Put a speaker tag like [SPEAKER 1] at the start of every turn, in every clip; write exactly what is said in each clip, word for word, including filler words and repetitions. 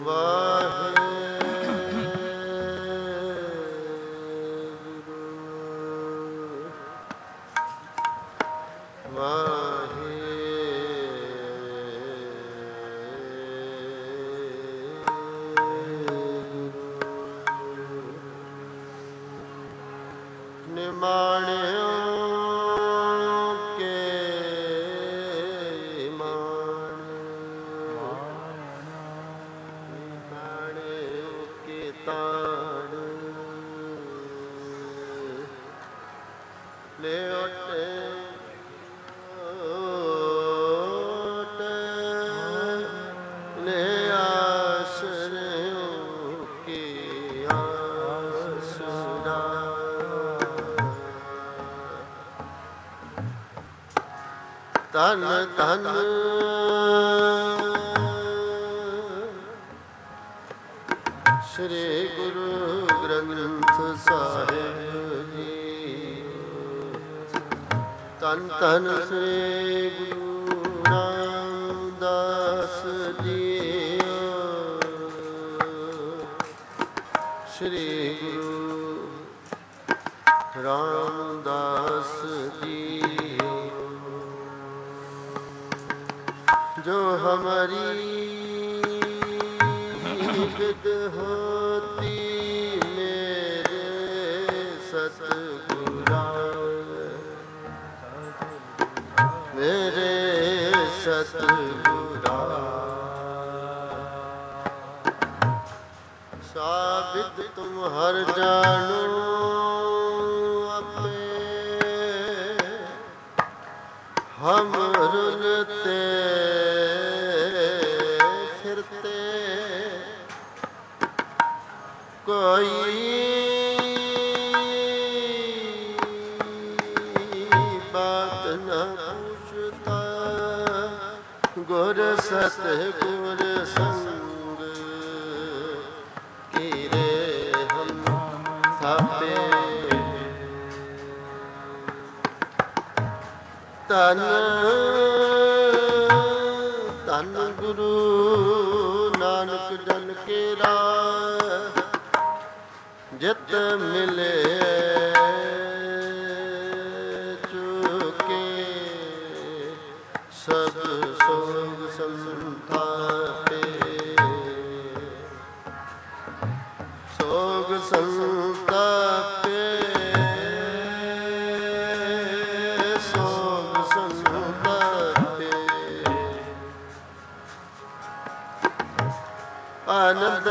[SPEAKER 1] ਧਨ ਧਨ ਸ੍ਰੀ ਗੁਰੂ ਗ੍ਰੰਥ ਸਾਹਿਬ ਜੀ। ਧੰਨ ਧੰਨ ਸ੍ਰੀ ਗੁਰੂ ਰਾਮਦਾਸ ਜੀ। ਸ੍ਰੀ ਗੁਰੂ ਰਾਮਦਾਸ ਜੀ। जो हमारी विद होती मेरे सतगुरा, मेरे सतगुरा। साबित तुम हर जानो अपने, हम रुलते कोई बात न पूछता, गुर सतगुर संग कीरे हम थापे। तन तन गुरु नानक जन के राह, जित मिले चुके सब सोग संतापे। सोग संतापे, सोग संतापे। आनंद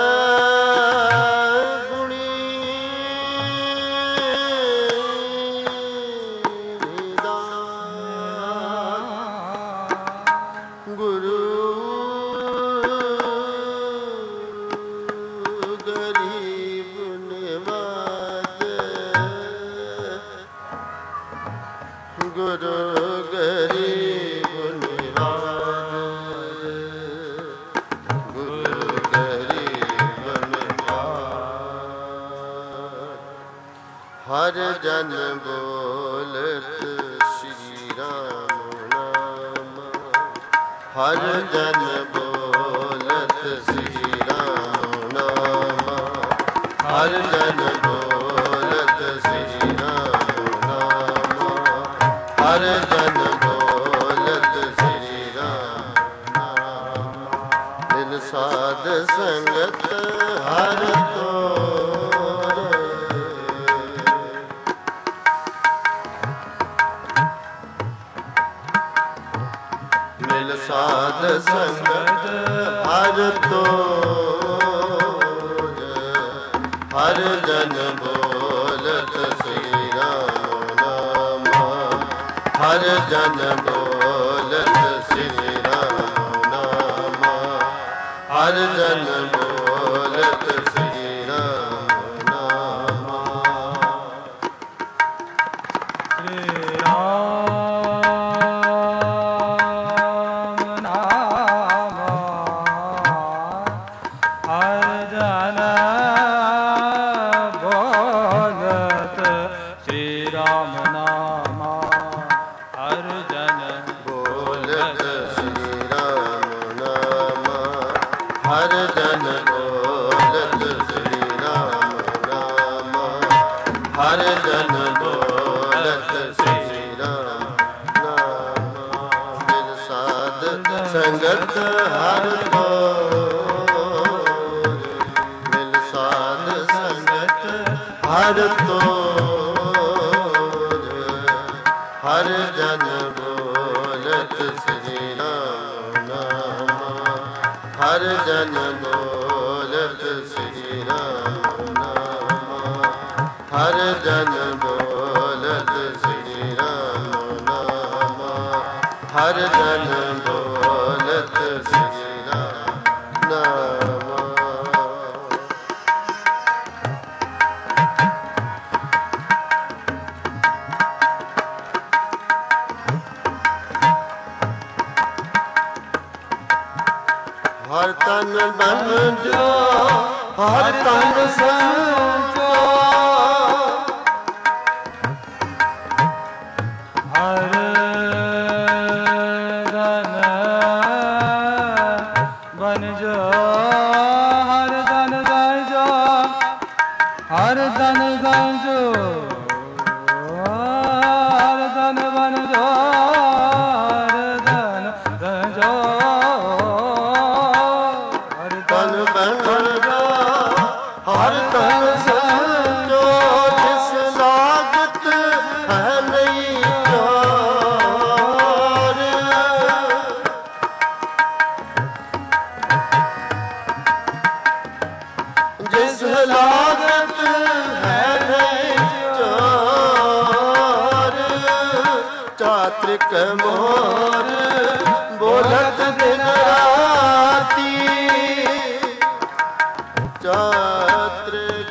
[SPEAKER 1] हर जन बोलत श्री राम नाम। हर जन बोलत श्री राम नाम। हर जन बोलत श्री राम नाम। हर जन बोलत श्री राम नाम। दिन साध संगत हर तो साध संगत हर तोर। हर जन बोलत श्री राम नाम। हर जन बोलत श्री राम नाम। हर जन बोलत श्री राम नाम। श्री राम हर ਜਨ ਬੋਲਤ ਸ੍ਰੀ ਰਾਮ ਨਾਮ ਹਰ ਜਨ ਬੋਲਤ ਸ੍ਰੀ ਰਾਮ ਨਾਮ ਮਿਲ ਸਾਧ ਸੰਗਤ ਹਰ ਤੋਰ ਮਿਲ ਸਾਧ ਸੰਗਤ ਹਰ ਤੋਰ ਹਰ ਜਨ ਬੋਲਤ ਸ੍ਰੀ ਰਾਮ ਨਾਮ ਹਰ ਜਨ ਬੋਲਤ ਸ੍ਰੀ ਰਾਮ ਨਾਮ ਹਰ ਜਨ ਬੋਲਤ ਸ੍ਰੀ ਰਾਮ ਨਾਮ ਹਰ ਜਨ ਬੋਲਤ ਸ੍ਰੀ ਰਾਮ ਨਾਮ ਹਰ ਤਨ ਬਨ ਜੋ ਹਰ ਤਨ ਸੰਜੋ ਹਰ ਤਨ ਬਨ ਜੋ ਹਰ ਤਨ ਸੰਜੋ ਹਰ ਤਨ ਸੰਜੋ ਹਰ ਤਨ ਬਨ ਜੋ ਹਰ ਤਨ ਸੰਜੋ ਜਿਸ ਲਾਗਤ ਹੈ ਨਹੀਂ ਚੋਰ ਜਿਸ ਲਾਗਤ ਹੈ ਨਹੀਂ ਚੋਰ ਚਾਤ੍ਰਿਕ ਮੋਰ ਬੋਲਤ ਦਿਨ ਰਾਤੀ ਚਾਤ੍ਰਿਕ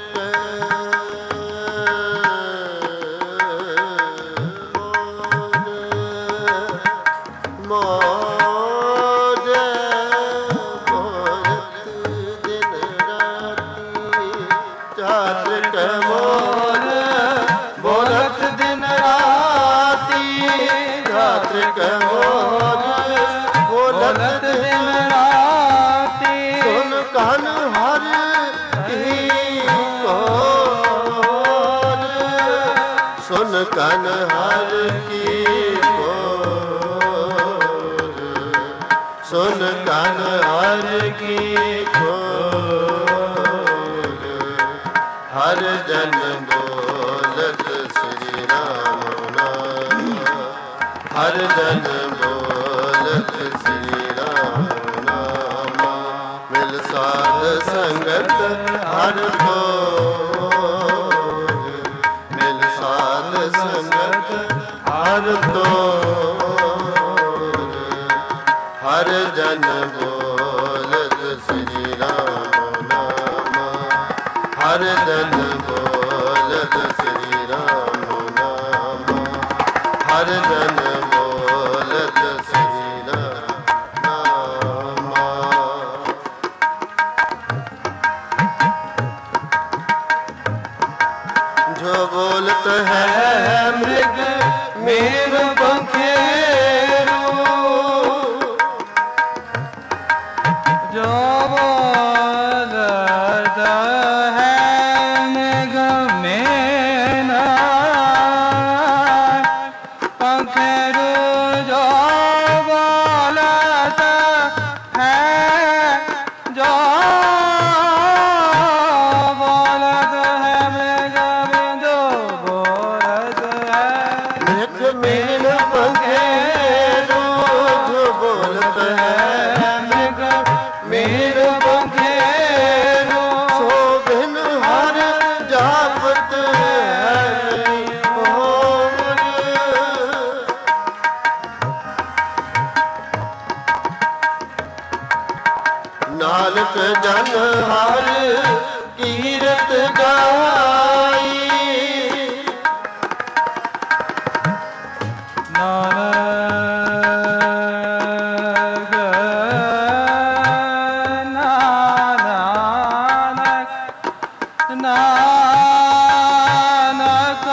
[SPEAKER 1] ਮੋਰ ਬੋਲਤ ਦਿਨ ਰਾਤੀ ਚਾਤ੍ਰਿਕ ਮੋਰ ਬੋਲਤ ਦਿਨ ਰਾਤੀ ਚਾਤ੍ਰਿਕ ਮੋਰ ਬੋਲਤ ਦਿਨ ਰਾਤੀ ਸੁਨ ਕਨ ਹਰ ਸੁਨ ਕਨ ਹਰ ਕੀ ਕੋਰ ਸੁਨ ਕਨ ਹਰ ਕੀ ਕੋਰ ਹਰ ਜਨ ਬੋਲਤ ਸ੍ਰੀ ਰਾਮ ਨਾਮ ਹਰ ਜਨ ਬੋਲਤ ਸ੍ਰੀ ਰਾਮ ਨਾਮ ਮਿਲ ਸਾਧ ਸੰਗਤ ਹਰ ਤੋਰ ਮਿਲ ਸਾਧ ਸੰਗਤ ਹਰ ਤੋਰ ਹਰ ਜਨ ਬੋਲਤ ਸ੍ਰੀ ਰਾਮ ਨਾਮ ਹਰ ਜਨ ਬੋਲਤ ਸ੍ਰੀ ਰਾਮ ਨਾਮ ਹਰ ਜਨ ਬੋਲਤ ਸ੍ਰੀ ਰਾਮ ਨਾਮ ਜੋ ਬੋਲਤ ਹੈ ਮ੍ਰਿਗ ਮੇਰ ਪੰਖੇਰੂ ਜੋ ਬੋਲਤ ਹੈ ਮ੍ਰਿਗ ਮੇਨਾ ਪੰਖੇਰੂ ਜੋ ਬੋਲਤ ਹੈ ਜੋ ਮੇਨ ਪੰਖੇਰੂ ਜੋ ਬੋਲਤ ਹੈ ਮ੍ਰਿਗ ਮੇਨ ਪੰਖੇਰੂ ਸੋ ਬਿਨ ਹਰ ਜਾਪਤ ਹੈ ਮੋਰ ਨਾਨਕ ਜਨ ਹਰ ਕੀਰਤ ਗਾਈ ਨਾਨਕ ਨਾਨਕ ਨਾਨਕ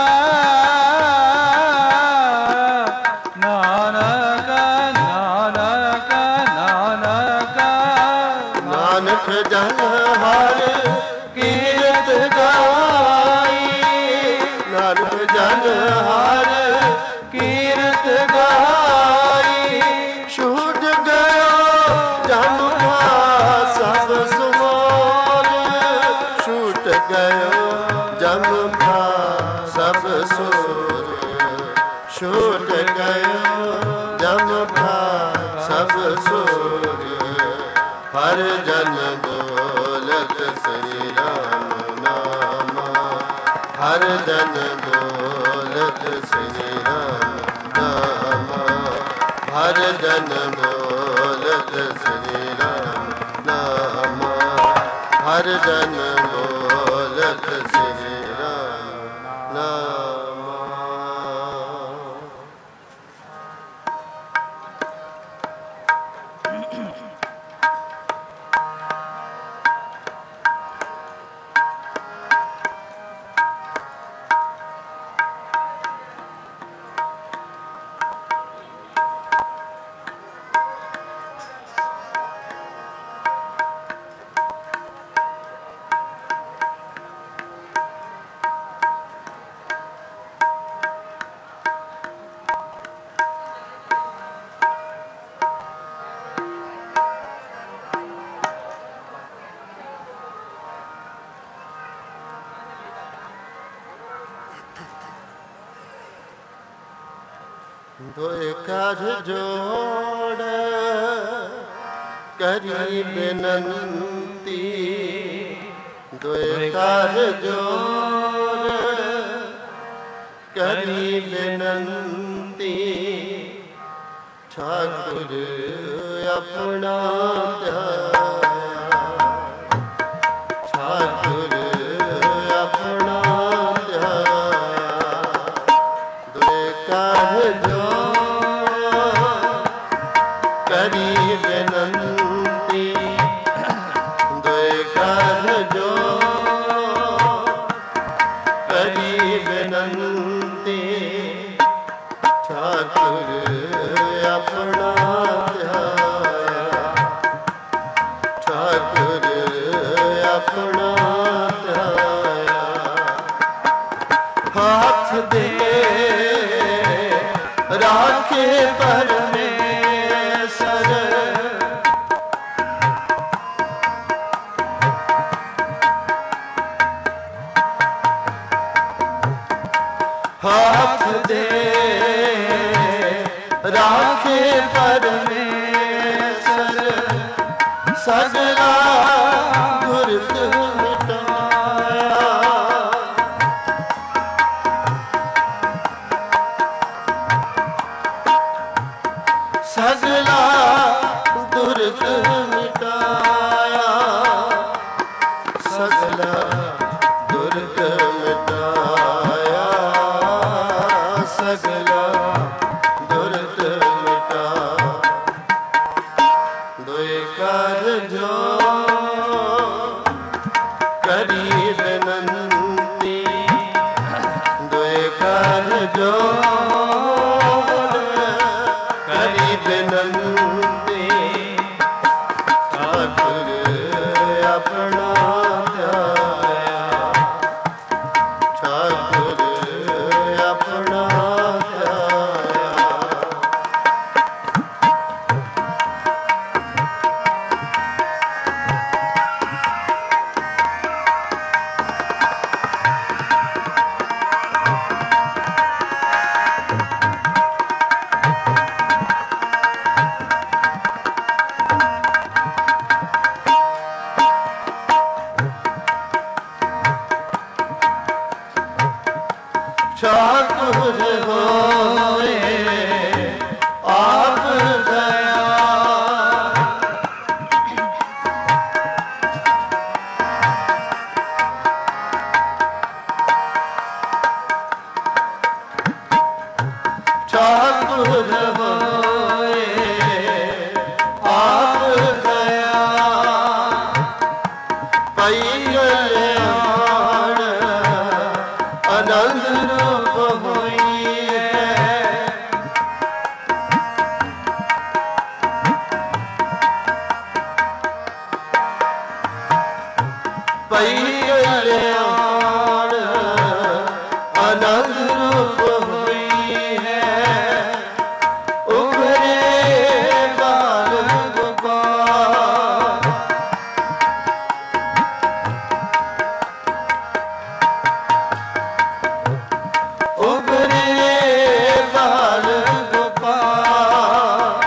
[SPEAKER 1] ਨਾਨਕ ਨਾਨਕ ਨਾਨਕ ਜਨ ਹਰ ਕੀਰਤ ਗਾਈ, ਨਾਨਕ ਜਨ ਹਰ ਕੀਰਤ ਗਾਈ, ਛੂਟ ਗਇਓ ਜਮ ਭਾ ਸਭ ਸੁਮੋਲ, ਛੂਟ ਗਇਓ ਜਮ ਭਾ ਸਭ ਸੁਰ, ਛੂਟ ਗਇਓ ਜਮ ਭਾ ਸਭ ਸੁਰ, ਹਰ ਜਨ ਦੌਲਤ ਸ੍ਰੀ ਰਾਮ ਨਾਮਾ, ਹਰ ਜਨ ਦੌਲਤ ਸ੍ਰੀ ਰਾਮ ਨਾਮਾ, ਹਰ ਜਨ ਦੌਲਤ ਸ੍ਰੀ ਰਾਮ ਨਾਮਾ, ਹਰ ਜਨ ਦੌਲਤ ਸ੍ਰੀ ਰਾਮ ਨਾਮਾ। ਦੋਇ ਕਰ ਜੋੜ ਕਰੀ ਬੇਨੰਤੀ, ਦੋਇ ਕਰ ਜੋੜ ਕਰੀ ਬੇਨੰਤੀ, ਠਾਕੁਰ ਆਪਣਾ ਧਿਆਇਆ, ਠਾਕੁਰ ਆਪਣਾ ਧਿਆਇਆ, ਦੋਇ ਕਰ ਜੋੜ ਕਰੀ ਬੇਨੰਤੀ, ਦੋਇ ਕਰ ਜੋੜ ਕਰੀ ਬੇਨੰਤੀ, ਠਾਕੁਰ ਆਪਣਾ ਧਿਆਇਆ, ਠਾਕੁਰ ਆਪਣਾ ਧਿਆਇਆ, ਹੱਥ ਦੇ ਰਾਖੇ ਪਰਮੇਸ਼ਰ, ਹੱਥ ਦੇ ਰਾਖੇ ਪਰਮੇਸ਼ਰ, ਸਗਲਾ ਗੁਰਤ ਮਿਟਾਇਆ, ਸਗਲਾ ਦੁਰਤ ਮਿਟਾਇਆ, ਸਗਲਾ ਦੁਰਤ ਮਿਟਾਇਆ, ਸਗਲਾ ਦੁਰਤ ਮਿਟਾ, ਦੋਇ ਕਰ ਜੋੜ ਕਰੀ ਬੇਨੰਤੀ, ਦੋਇ ਕਰ ਜੋੜ ਕਰੀ ਬੇਨੰਤੀ, ਠਾਕੁਰ ਆਪਣਾ ਧਿਆਇਆ, ਠਾਕੁਰ ਆਪਣਾ ਧਿਆਇਆ, ਠਾਕੁਰ ਹੋਏ ਆਪ ਦਇਆ, ਠਾਕੁਰ ਹੋਏ ਆਪ ਦਇਆ, ਪਈ ਕਲਿਆਣ ਆਨੰਦ ਰੂਪ ਹੋਈ ਹੈ, ਪਈ ਕਲਿਆਣ ਆਨੰਦ ਰੂਪ ਹੋਈ ਹੈ ਉਭਰੇ ਬਾਲ ਗੋਪਾਲ ਉਭਰੇ ਬਾਲ ਗੋਪਾਲ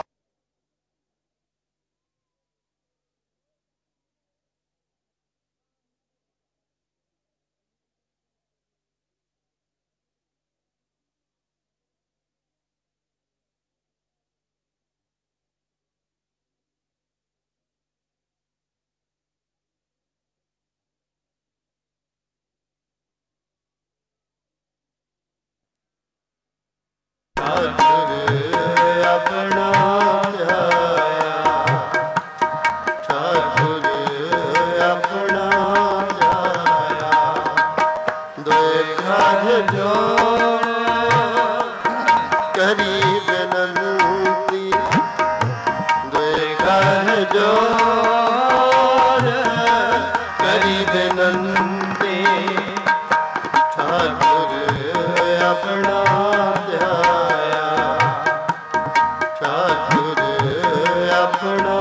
[SPEAKER 1] ਆਪਣਾ ਜਾਇਆ ਠਾਕੁਰ ਆਪਣਾ ਜਾਇਆ ਦੋਏ ਕਾਜ ਜੋੜ ਕਰੀ ਬੇਨੰਤੀ ਦੋਏ ਕਾਜ ਜੋੜ ਕਰੀ ਬੇਨੰਤੀ ਠਾਕੁਰ ਆਪਣਾ ਆਪਣਾ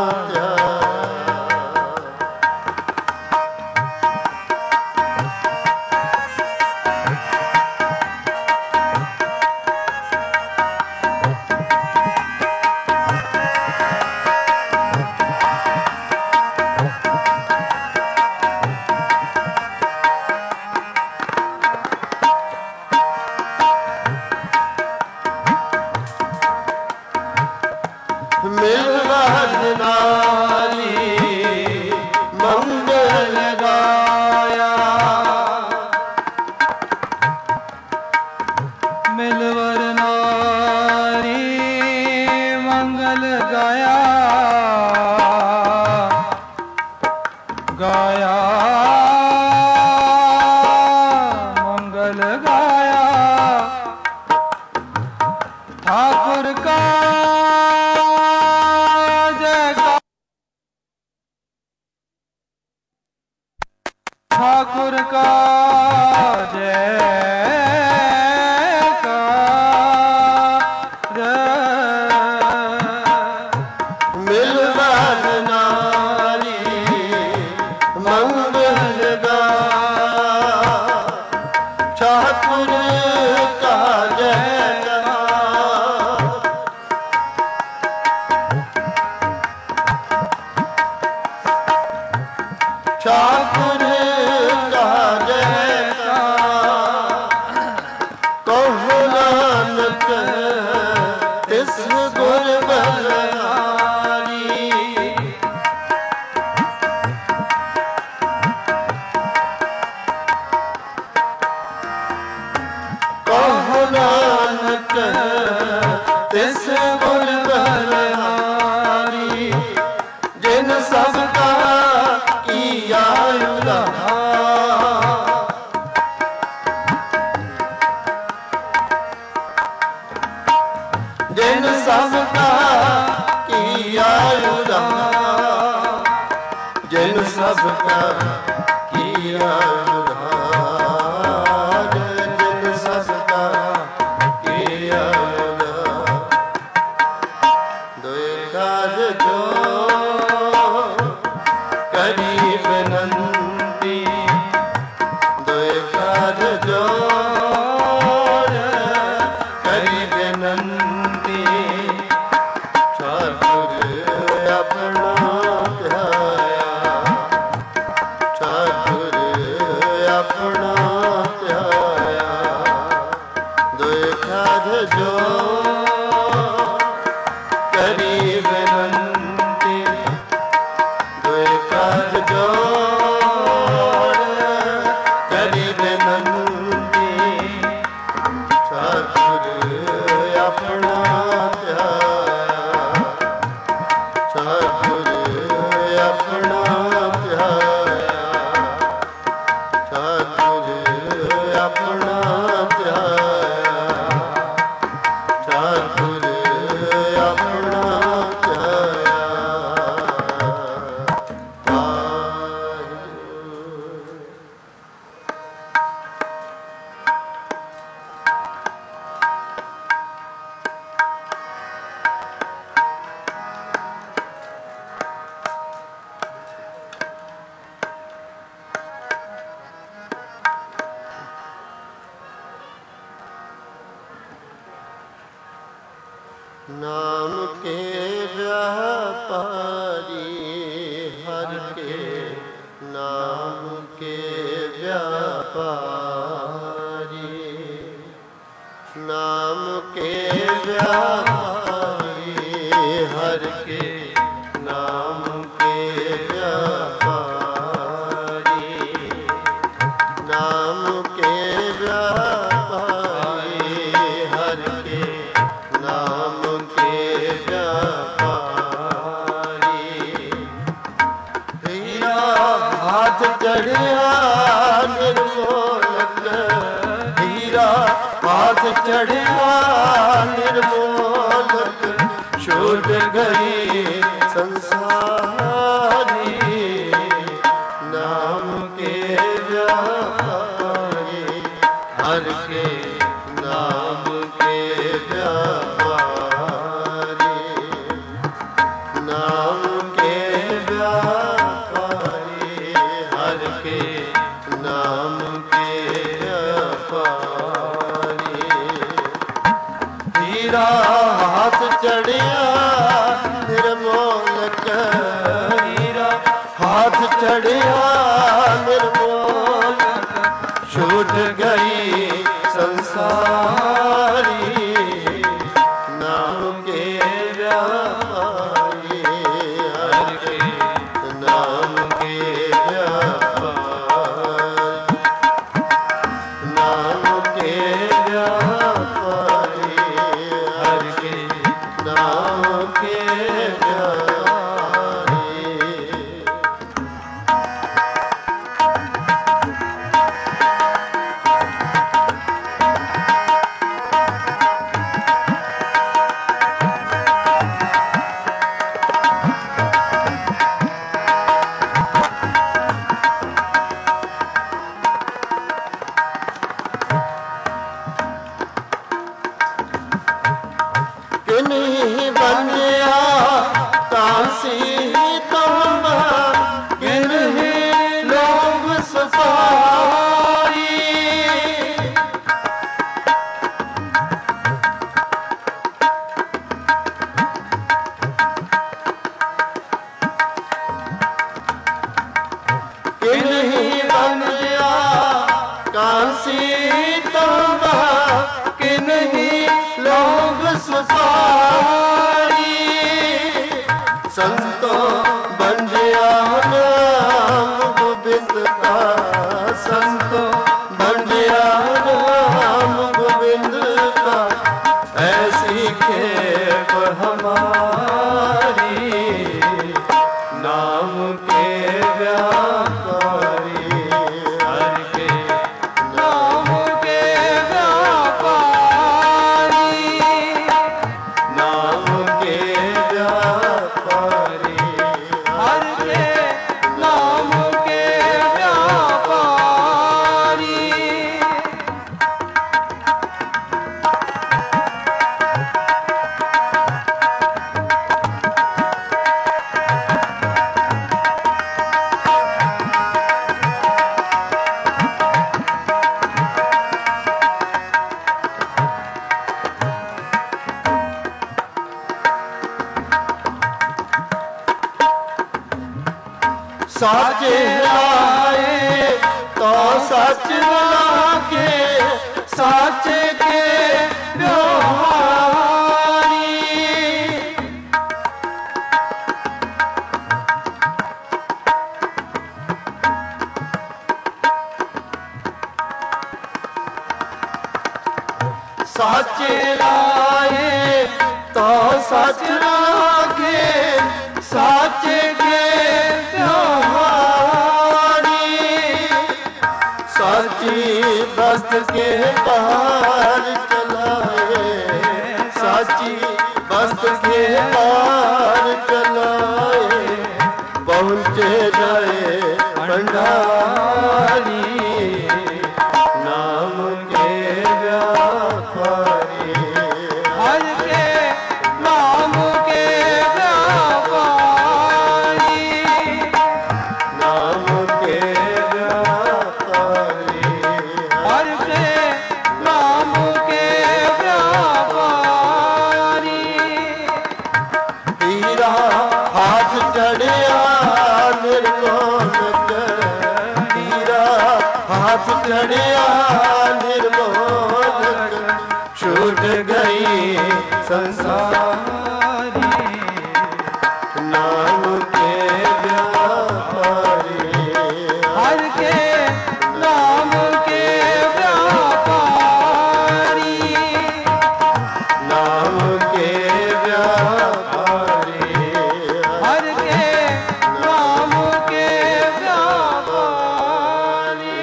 [SPEAKER 1] ਮਿਲਵਰ ਨਾਰੀ ਮੰਗਲ ਗਾਇਆ ਮਿਲਵਰ ਨਾਰੀ ਮੰਗਲ ਗਾਇਆ ਗਾਇਆ ਮੰਗਲ ਗਾਇਆ ਠਾਕੁਰ ਕਾ ठाकुर का जयकार मिलवन नारी मंगल गाया ठाकुर का जयकार ठाकुर तिस गुर बलिहारी जिन सब का किया उद्धार जिन सब का किया उद्धार जिन सब का किया उद्धार जिन सब का किया करी बेनंती दोए काज जोड़ करी बेनंती ठाकुर अपना ध्याया ठाकुर अपना ध्याया दोए काज जोड़ करी बेनंती काज जोड़ नाम के व्यापारी, नाम के व्यापारी, हर के नाम के व्यापारी, नाम के व्यापारी, हर के नाम के व्यापारी। हीरा हाथ चढ़िया निर्मोलक, हीरा हाथ चढ़िया निर्मोलक, छूट गई संसारी, नाम के व्यापारी, हर के नाम के व्यापारी, नाम के व्यापारी, हर के नाम के व्यापारी। हीरा हाथ चढ़िया निर्मोलक, हीरा हाथ चढ़िया निर्मोलक, छूट गई संसारी, नाम के व्यापारी, हर के नाम के व्यापारी, नाम के व्यापारी, हर के नाम के व्यापारी। किन्हीं बंदिया कांसी तुम, किन्हीं लोग सफारी, किन्हीं बंदिया कांसी तुम, किन्हीं लोग सफारी, संतो बंदिया नाम गोविंद का, संतो बंदिया नाम गोविंद का, ऐसी खेप हमारी, नाम के व्यापारी, हर के नाम के व्यापारी, नाम के व्यापारी, हर के नाम के व्यापारी। साचे लाए तो सच लागे, साचे के व्यवहारी, साचे लाए तो सच लागे, साचे के साची बस्त के पार चलाए, साची बस्त के पार चलाए, पहुँचे जाए भंडारी, नाम के व्यापारी, हर के नाम के व्यापारी, नाम के व्यापारी, हर के नाम के व्यापारी। हीरा हाथ चढ़िया निर्मोलक,
[SPEAKER 2] हाथ चढ़िया निर्मोलक छूट गई संसारी नाम के व्यापारी
[SPEAKER 1] हर के नाम के व्यापारी
[SPEAKER 2] नाम के व्यापारी
[SPEAKER 1] हर के नाम के व्यापारी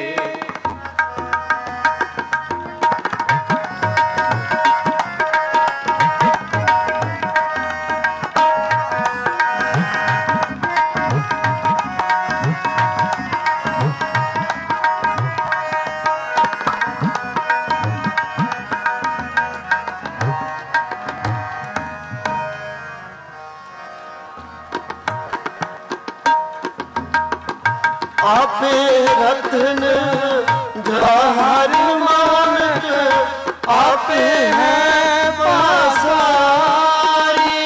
[SPEAKER 2] आपे रतन जवाहर मानक आपे है पासारी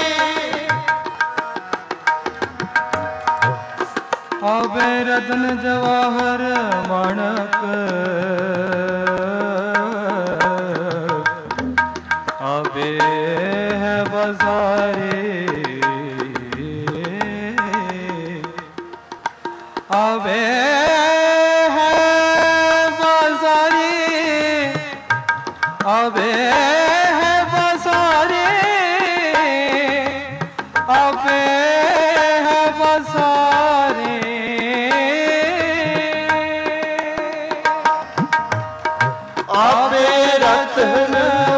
[SPEAKER 1] आवे रतन जवाहर माणक आवे है बसारे आवे है बसारे आवे है बसारे आवे है बसारे
[SPEAKER 2] आपे रतन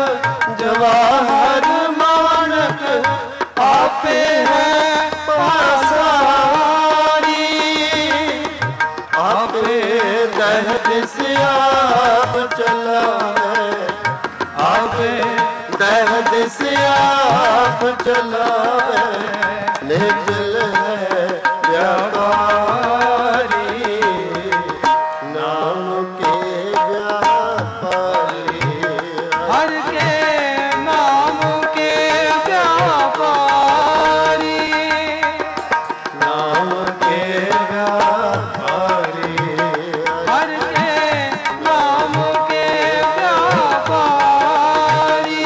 [SPEAKER 2] जवाहर मानक आपे है पासारी आपे दहत सियाब चलावे आपे दहत सियाब चलावे निजल है व्यापारी नाम के व्यापारी
[SPEAKER 1] हर के नाम के व्यापारी
[SPEAKER 2] नाम के व्यापारी
[SPEAKER 1] हर के नाम के व्यापारी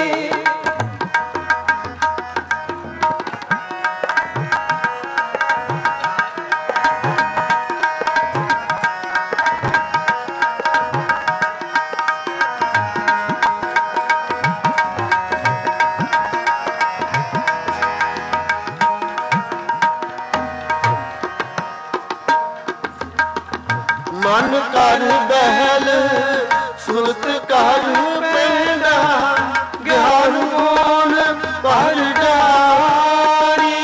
[SPEAKER 2] मन कर बहल सुरत कर पेंडा ज्ञान गुण पर डारी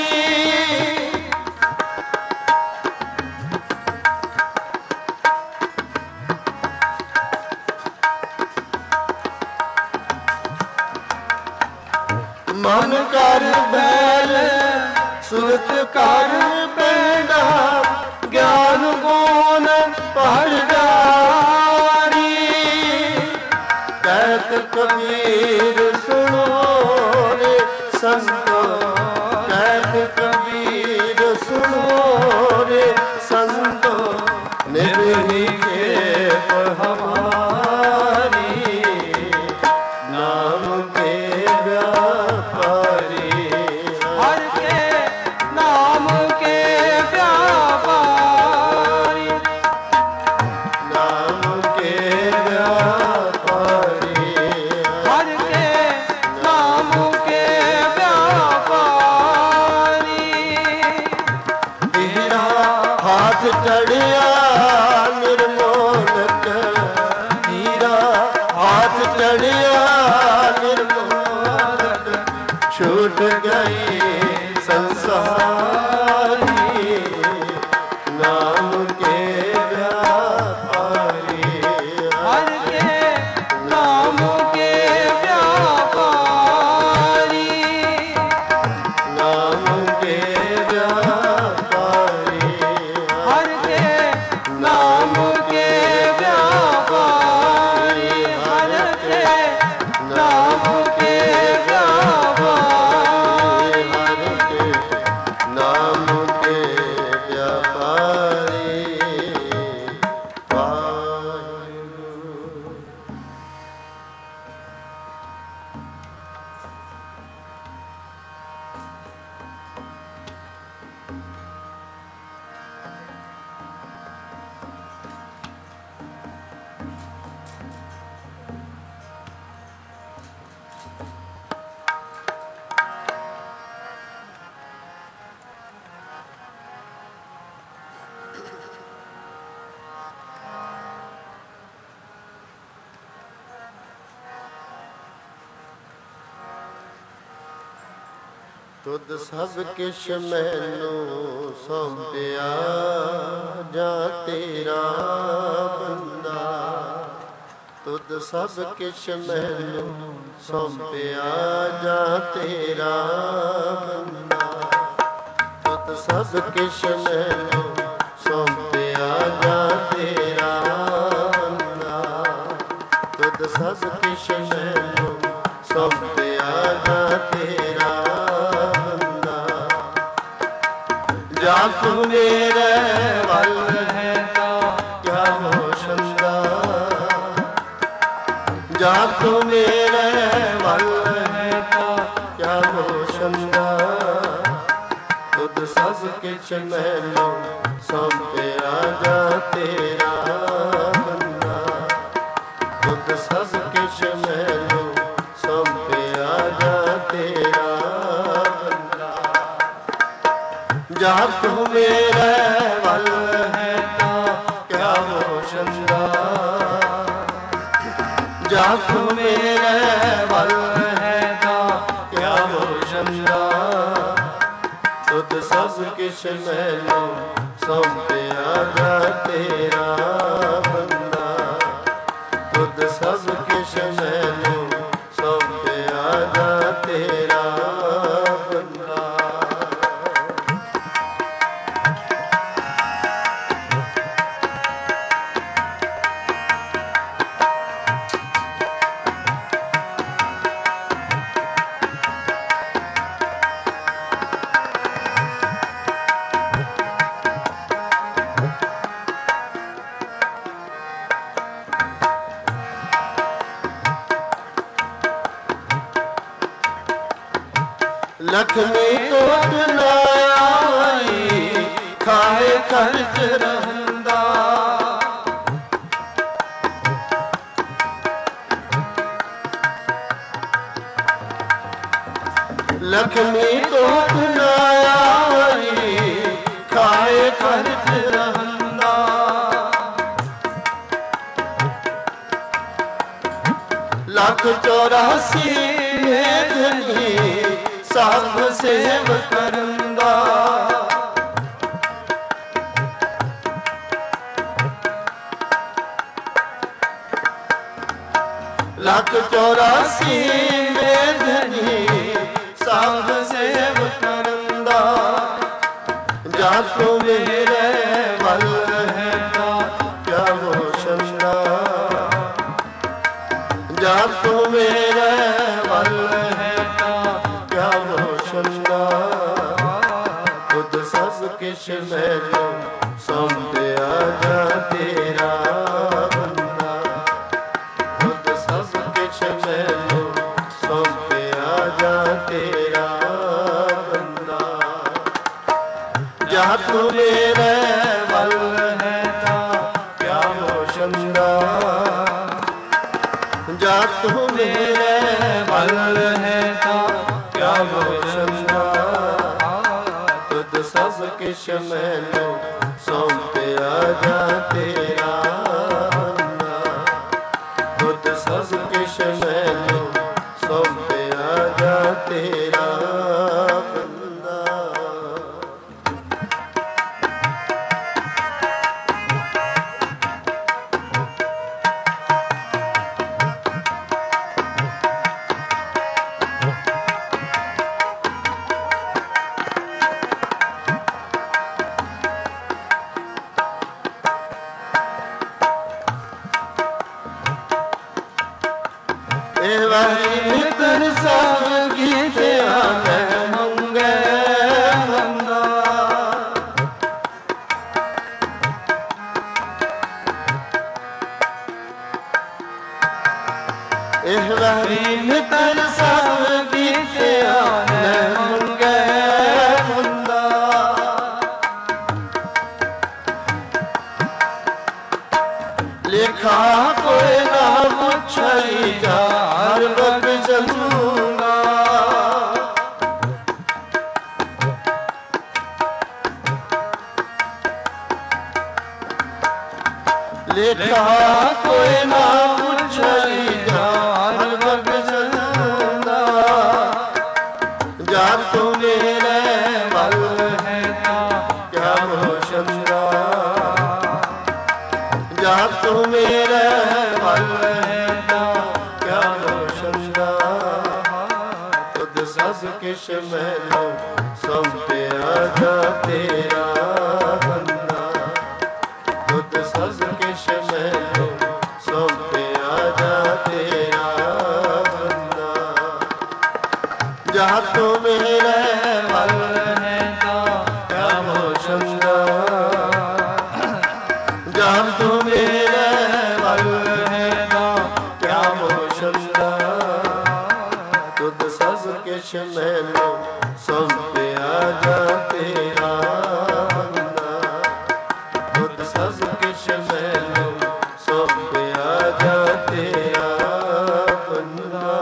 [SPEAKER 2] मन कर बैल सुरत कर पेंडा ज्ञान गुण पर डारी कहत कबीर सुनो रे संतो कहत कबीर सुनो रे संतो निर्भि के हमारी नाम के व्यापारी
[SPEAKER 1] हर के नाम के व्यापारी
[SPEAKER 2] नाम के व्यापारी
[SPEAKER 1] हर के नाम के व्यापारी
[SPEAKER 2] तेरा हाथ चढ़िया निर्मोलक तेरा हाथ चढ़िया निर्मोलक छूट गई संसारी नाम के व्यापारी
[SPEAKER 1] हर के नाम के व्यापारी
[SPEAKER 2] नाम के व्यापारी
[SPEAKER 1] हर के
[SPEAKER 2] ਤੁਧ ਸਭ ਕਿਛ ਮੈਨੂੰ ਸੌਂਪਿਆ, ਜਾਂ ਤੇਰਾ ਬੰਦਾ। ਤੁਧ ਸਭ ਕਿਛ ਮੈਨੂੰ ਸੌਂਪਿਆ, ਜਾਂ ਤੇਰਾ ਬੰਦਾ। ਤੁਧ ਸਭ ਕਿਛ ਮੈਨੂੰ ਸੌਂਪਿਆ, ਜਾਂ ਤੇਰਾ ਬੰਦਾ। ਤੁਧ ਸਭ ਕਿਛ ਮੈਨੂੰ ਸੌਂਪਿਆ, ਜਾਂ ਤੇਰਾ ਬੰਦਾ। ਜਾਂ ਤੂੰ ਮੇਰੇ ਵੱਲ ਹੈ ਤਾਂ ਕਿਆ ਹੋਸ਼ੰਦਾ। ਜਾਂ ਤੂੰ ਮੇਰੇ ਵੱਲ ਹੈ ਤਾਂ ਕਿਆ ਹੋਸ਼ੰਦਾ। ਤੁਧ ਸਭ ਕਿਛ ਮੈਨੂੰ ਸੌਂਪਿਆ, ਜਾਂ ਤੇਰਾ ਬੰਦਾ। ਤੁਧ ਸਭ ਕਿਛ ਮੈਨੂੰ ਸੌਂਪਿਆ, ਜਾਂ ਤੇਰਾ ਬੰਦਾ। ਜਾਂ ਤੂੰ ਮੇਰੇ ਵੱਲ ਹੈ ਤਾਂ ਕਿਆ ਹੋਸ਼ੰਦਾ। ਜਾਂ ਤੂੰ ਮੇਰੇ ਵੱਲ ਹੈ ਤਾਂ ਕਿਆ ਹੋਸ਼ੰਦਾ। ਤੁਧ ਸਭ ਕਿਛ ਮੈਨੂੰ ਸੌਂਪਿਆ, ਜਾਂ ਤੇਰਾ ਬੰਦਾ। ਤੁਧ ਸਭ ਕਿਛ ਮੈਨੂੰ ਸੌਂਪਿਆ, ਜਾਂ ਤੇਰਾ ਬੰਦਾ। ਲਖਮੀ ਕੋਟ ਨਾ ਆਈ, ਖਾਏ ਖਰਚ ਰਹਿੰਦਾ। ਲਖਮੀ ਕੋਟ ਨਾ ਆਈ, ਖਾਏ ਖਰਚ ਰਹਿੰਦਾ। ਲੱਖ ਚੌਰਾਸੀ ਮੇਦਨੀ ਸਭ ਸੇਵ ਕਰੰਦਾ। ਲੱਖ ਚੌਰਾਸੀ ਮੇਦਨੀ ਸਭ ਸੇਵ ਕਰੰਦਾ। ਜਾਂ ਤੂੰ ਮੇਰੇ ਵੱਲ ਹੈ ਤਾਂ ਕਿਆ ਹੋਸ਼ੰਦਾ। ਜਾਂ ਤੂੰ ਮੇਰੇ ਵੱਲ ਹੈ ਤਾਂ ਕਿਆ ਹੋਸ਼ੰਦਾ। ਤੁਧ ਸਭ ਕਿਛ ਮੈਨੂੰ ਸੌਂਪਿਆ, ਜਾਂ ਤੇਰਾ ਬੰਦਾ। ਤੁਧ ਸਭ ਕਿਛ ਮੈਨੂੰ ਸੌਂਪਿਆ, ਜਾਂ ਤੇਰਾ ਬੰਦਾ। ਜਾਂ ਤੂੰ ਮੇਰੇ ਵੱਲ ਹੈ ਤਾਂ ਕਿਆ ਹੋਸ਼ੰਦਾ। ਜਾਂ ਤੂੰ ਮੇਰੇ ਵੱਲ ਹੈ ਤਾਂ ਕਿਆ ਹੋਸ਼ੰਦਾ। ਤੁਧ ਸਭ ਕਿਛ ਮੈਨੂੰ ਸੌਂਪਿਆ, ਜਾਂ ਤੇਰਾ ਬੰਦਾ। ਤੁਧ ਸਭ ਕਿਛ ਮੈਨੂੰ ਸੌਂਪਿਆ, ਜਾਂ ਤੇਰਾ ਬੰਦਾ। ਇਹ ਵਾਰੀ ਮਿੱਤਰ ਸਭ ਗੀਤਿਆਂ ਮੈਂ ਮੰਗੇ ਬੰਦਾ। ਇਹ ਵਾਰੀ ਮਿੱਤਰ ਸਭ ਗੀਤਿਆਂ ਮੈਂ ਮੰਗੇ ਬੰਦਾ। ਲੇਖਾ ਕੋਈ ਨਾ ਪੁੱਛਈ, ਜਾ ਹਰ ਵਗ ਚੱਲੂਗਾ। ਲੇਖਾ ਕੋਈ ਨਾ ਪੁੱਛਈ, ਜਾ ਹਰ ਵਗ ਚੱਲੂਗਾ। ਜਾਂ ਤੂੰ ਸ਼ੰਗਾ ਜਬ ਤੂੰ ਮੇਰੇ ਵੱਲ ਹੈ ਤਾਂ ਕਿਆ ਹੋ ਸ਼ੰਗਾ ਤੁਧ ਸਭ ਕਿਛ ਮੈਨੂੰ ਸੌਂਪਿਆ ਜਾ ਤੇਰਾ ਬੰਦਾ ਤੁਧ ਸਭ ਕਿਛ ਮੈਨੂੰ ਸੌਂਪਿਆ ਜਾ ਤੇਰਾ ਬੰਦਾ ਜਬ ਤੂੰ ਮੇਰੇ ਵੱਲ ਹੈ ਤਾਂ ਕਿਆ ਹੋ ਸ਼ੰਗਾ ਜਬ ਤੂੰ ਮੇਰੇ ਵੱਲ ਹੈ ਤਾਂ ਕਿਆ ਹੋ ਸ਼ੰਗਾ ਤੁਧ ਸਭ ਕਿਛ ਮੈਨੂੰ ਸੌਂਪਿਆ ਜਾ ਤੇਰਾ ਬੰਦਾ ਤੁਧ ਸਭ ਕਿਛ ਮੈਨੂੰ ਸੌਂਪਿਆ ਜਾ ਤੇਰਾ ਬੰਦਾ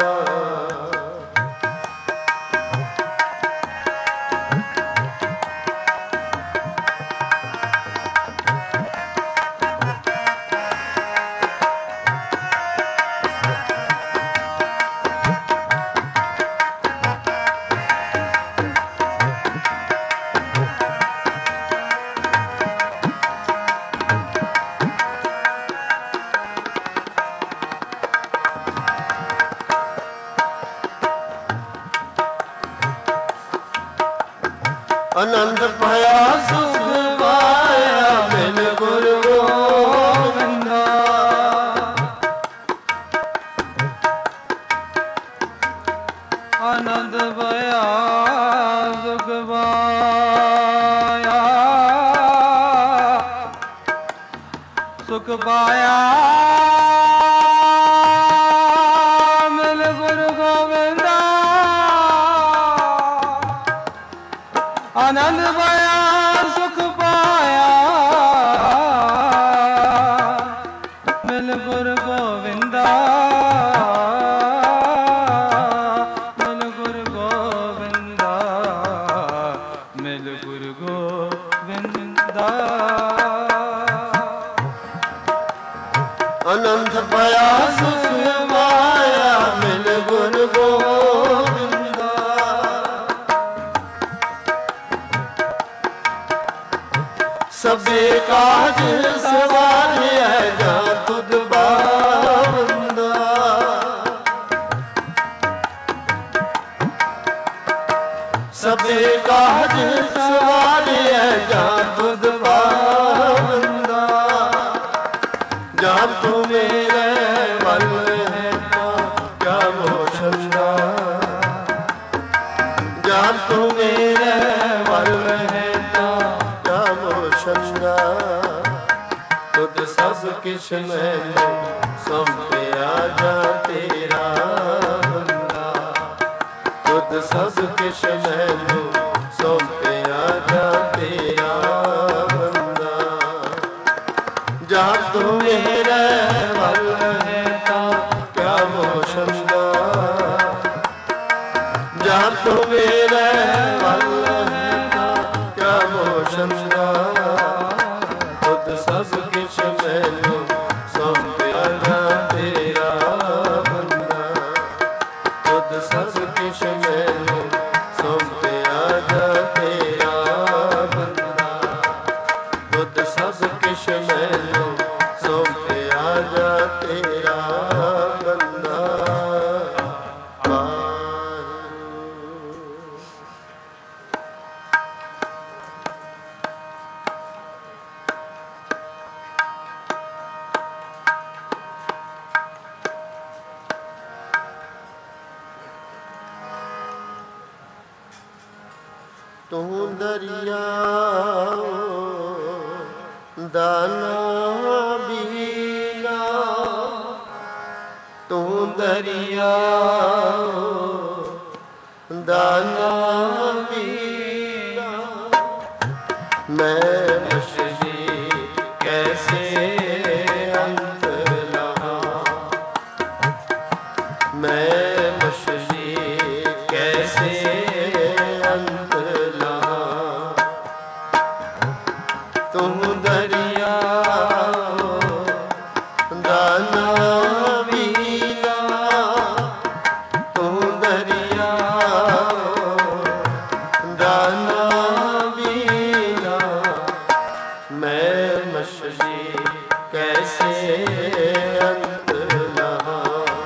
[SPEAKER 2] ਆਨੰਦ ਪਾਇਆ ਸੁਖ ਪਾਇਆ ਮਿਲ ਗੁਰ ਗੋਬਿੰਦਾ ਆਨੰਦ ਪਾਇਆ ਸੁਖ ਪਾਇਆ ਸੁਖ ਪਾਇਆ ਮਿਲ ਗੁਰ ਗੋਬਿੰਦਾ ਆਨੰਦ ਪਾਇਆ ਸੁਖ ਪਾਇਆ ਮਿਲ ਗੁਰ ਗੋਬਿੰਦਾ ਮਿਲ ਗੁਰ ਗੋਬਿੰਦਾ ਮਿਲ ਗੁਰ ਗੋਬਿੰਦਾ ਆਨੰਦ ਪਾਇਆ ਸੁਖ ਪਾਇਆ ਮਿਲ ਗੁਰ ਗੋਬਿੰਦਾ ਸਭੇ ਕਾਜ ਸਵਾਰਿਆ ਜਾ ਤੁਧ ਬੰਦਾ ਸਭੇ ਕਾਜ ਸਵਾਰਿਆ ਜਾ ਤੁਧ ਬੰਦਾ ਜਬ ਤੂੰ ਮੇਰੇ ਵੱਲ ਹੈ ਤਾਂ ਕਿਆ ਹੋ ਸ਼ੰਗਾ ਜਬ ਤੂੰ ਮੇਰੇ ਵੱਲ ਹੈ ਤਾਂ ਸ਼ੰਗਾ ਤੁਧ ਸਭ ਕਿਛ ਮੈਨੂੰ ਸੌਂਪਿਆ ਜਾ ਤੇਰਾ ਬੰਦਾ ਤੁਧ ਸਭ ਕਿਛ ਮੈਨੂੰ ਸੌਂਪਿਆ ਜਾ ਤੇਰਾ ਬੰਦਾ ਜਬ ਤੂੰ ਮੇਰੇ ਵੱਲ ਹੈ ਤਾਂ ਕਿਆ ਹੋ ਸ਼ੰਗਾ ਜਬ ਤੂੰ ਮੇਰੇ ਵੱਲ ਹੈ ਤਾਂ ਕਿਆ ਹੋ ਸ਼ੰਗਾ ਸਭ ਕਿਛ ਮੈਨੂੰ ਸੌਂਪਿਆ ਜਾ ਤੇਰਾ ਬੰਦਾ ਤੁਧ ਸਭ ਕਿਛ ਮੈਨੂੰ ਸੌਂਪਿਆ ਜਾ ਤੇਰਾ ਬੰਦਾ ਤੁਧ ਸਭ ਕਿਛ ਮੈਨੂੰ ਸੌਂਪਿਆ ਜਾ ਤੇਰਾ ਬੰਦਾ ਤੂੰ ਦਰਿਆ ਦਾਨਾ ਬੀਨਾ ਤੂੰ ਦਰਿਆ ਦਾਨਾ ਬੀਨਾ ਮੈਂ ਮਛਲੀ ਕੈਸੇ ਅੰਤ ਲਹਾ ਮੈਂ ਮਛਲੀ ਕੈਸੇ ਅੰਤ ਤੂੰ ਦਰਿਆ ਦਾਨਾ ਬੀਨਾ ਤੂੰ ਦਰਿਆ ਦਾਨਾ ਬੀਨਾ
[SPEAKER 1] मैं मछली कैसे अंत लहा,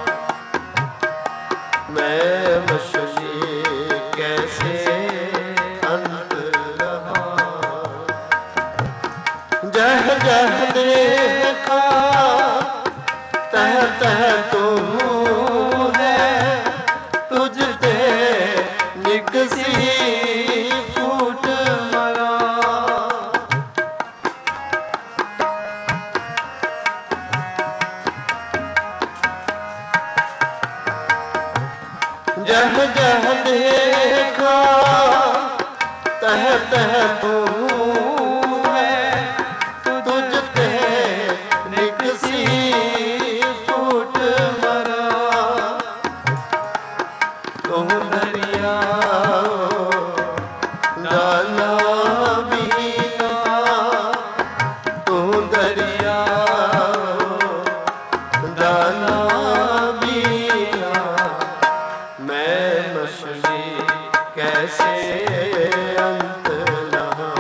[SPEAKER 1] मैं मछली कैसे अंत लहा। जह जह देखा तह तह तुम है, तुझ ते निकसी फूट मरा। जह जह देखा तह तह तुम है, तुझ ते निकसी फूट मरा। तुम दरिया नाना बीना, तुम दरिया दाना बीना। मैं मछली कैसे अंत लहा,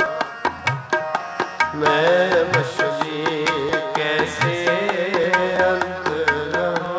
[SPEAKER 1] मैं मछली कैसे अंत लहा।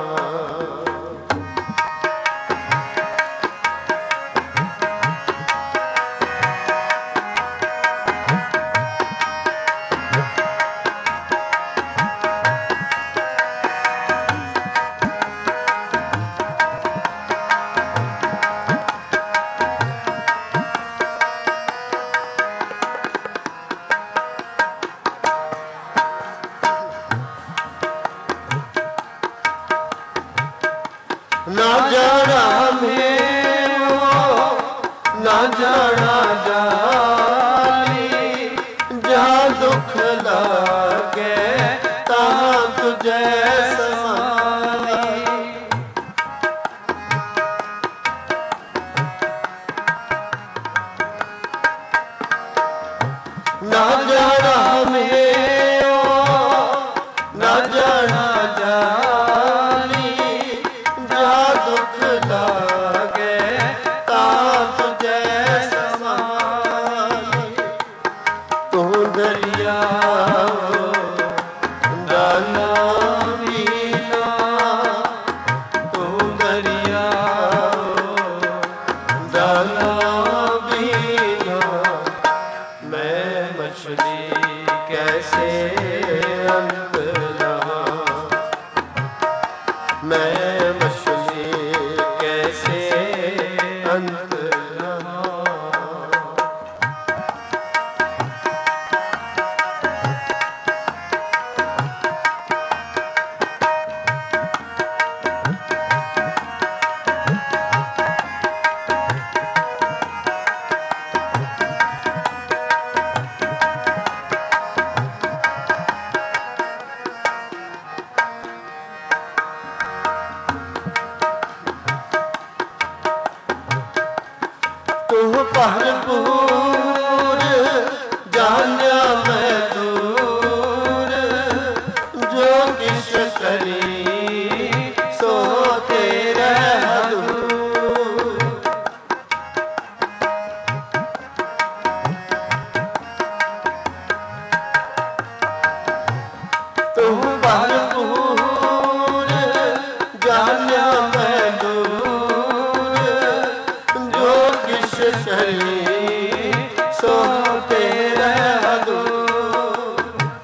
[SPEAKER 1] ना जाना मेरो ना जाना जानी, जहाँ दुख लागे तहाँ तुझे समानी। ना जाना मेरो ना जाना जानी, जहाँ दुख लागे तहाँ तुझे समानी। तू दरिया दाना बीना, तू दरिया दाना बीना। मैं मछली कैसे अंत लहा, मैं मछली कैसे अंत लहा। तू भरपूर जान्या मैं दूर, जो किश करी सो तेरे दूर। तू भरपूर जान्या मैं दूर, जो किश करी सो तेरे दूर।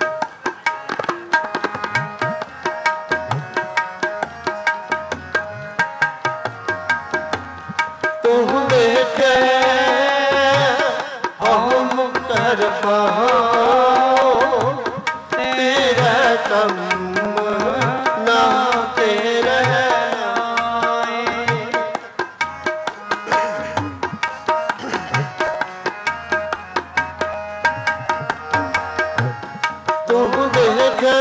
[SPEAKER 1] तू देखे हम कर पाओ, तेरा कम ना तेरे आए। तू देखे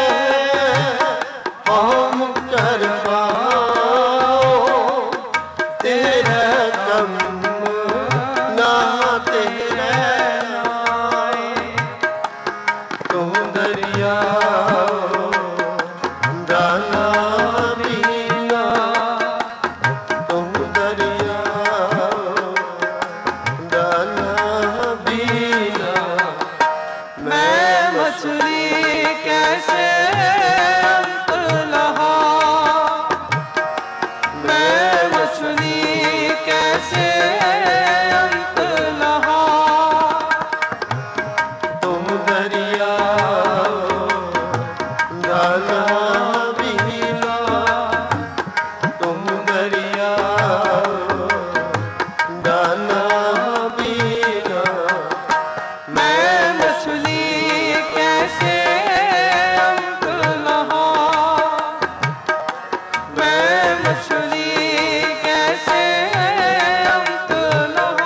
[SPEAKER 1] हम कर पाओ, तेरा कम ना तेरे आए। तू दरिया दाना बीना, तू दरिया दाना बीना।
[SPEAKER 2] मैं मछली कैसे अंत लहा, मैं मछली कैसे अंत लहा।
[SPEAKER 1] तुम दरिया दाना बीना, तुम दरिया दाना बीना।
[SPEAKER 2] मैं मछली कैसे अंत लहा, मैं मछली कैसे अंत लहा।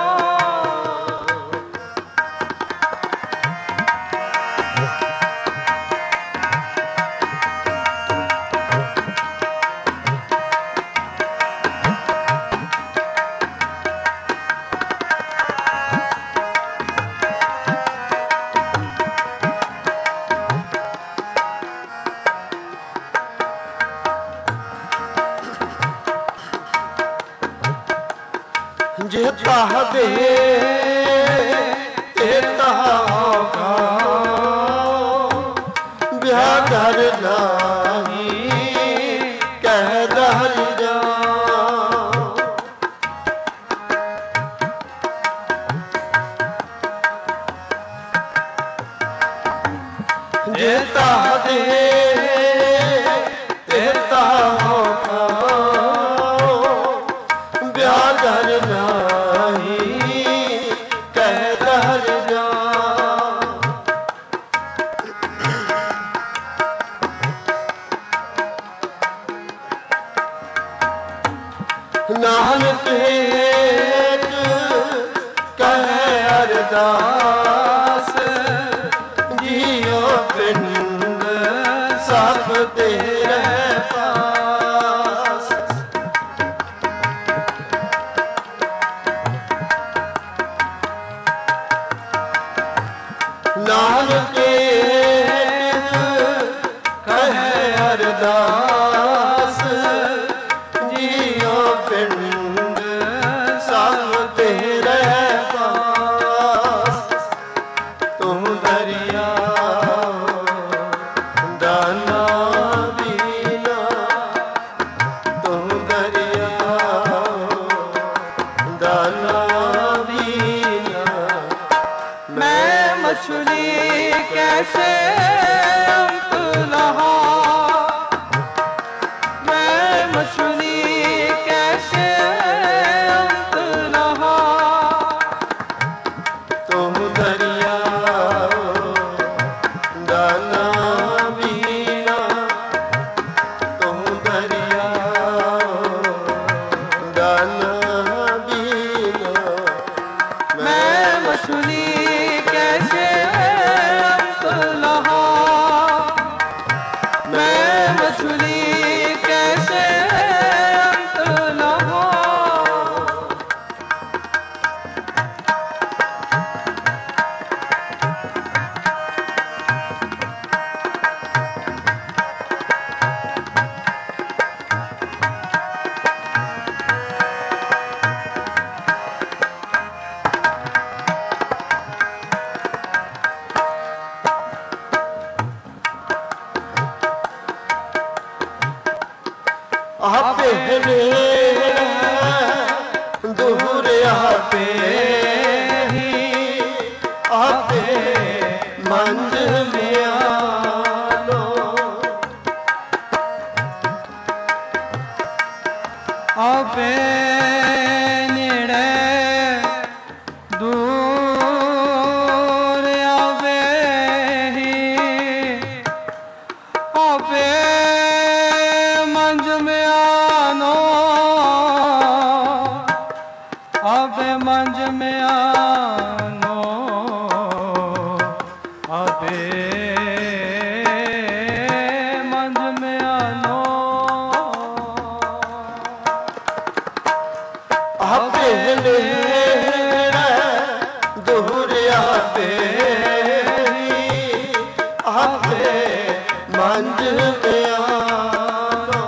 [SPEAKER 1] जेता दे तेता होगा, ब्याह कर नाही कह दहर जा। जेता दे तेता होगा, ब्याह कर नाही कह दहर जा। नानक एक कहे अरदास, जियो पिंड सब तेरे पास। नानक एक कहे अरदास, जियो पिंड सब तेरे पास। तुम दरिया दाना बीना, तुम दरिया दाना बीना।
[SPEAKER 2] मैं मछली कैसे अंत लहा, मैं मछली कैसे अंत लहा।
[SPEAKER 1] तुम दरिया दाना बीना, तुम दरिया दाना बीना।
[SPEAKER 2] मैं मछली कैसे अंत लहा, मैं मछली कैसे अंत लहा।
[SPEAKER 1] आपे नेड़ दूर आपे ही, आपे मंझ में आनो।
[SPEAKER 2] आपे नेड़े दूर आवे ही, आपे मंझ में आनो। आपे मंझ में आनो, आपे मंझ में आनो।
[SPEAKER 1] आपे नेड़ दूर आपे ही, आपे मंझ में आनो।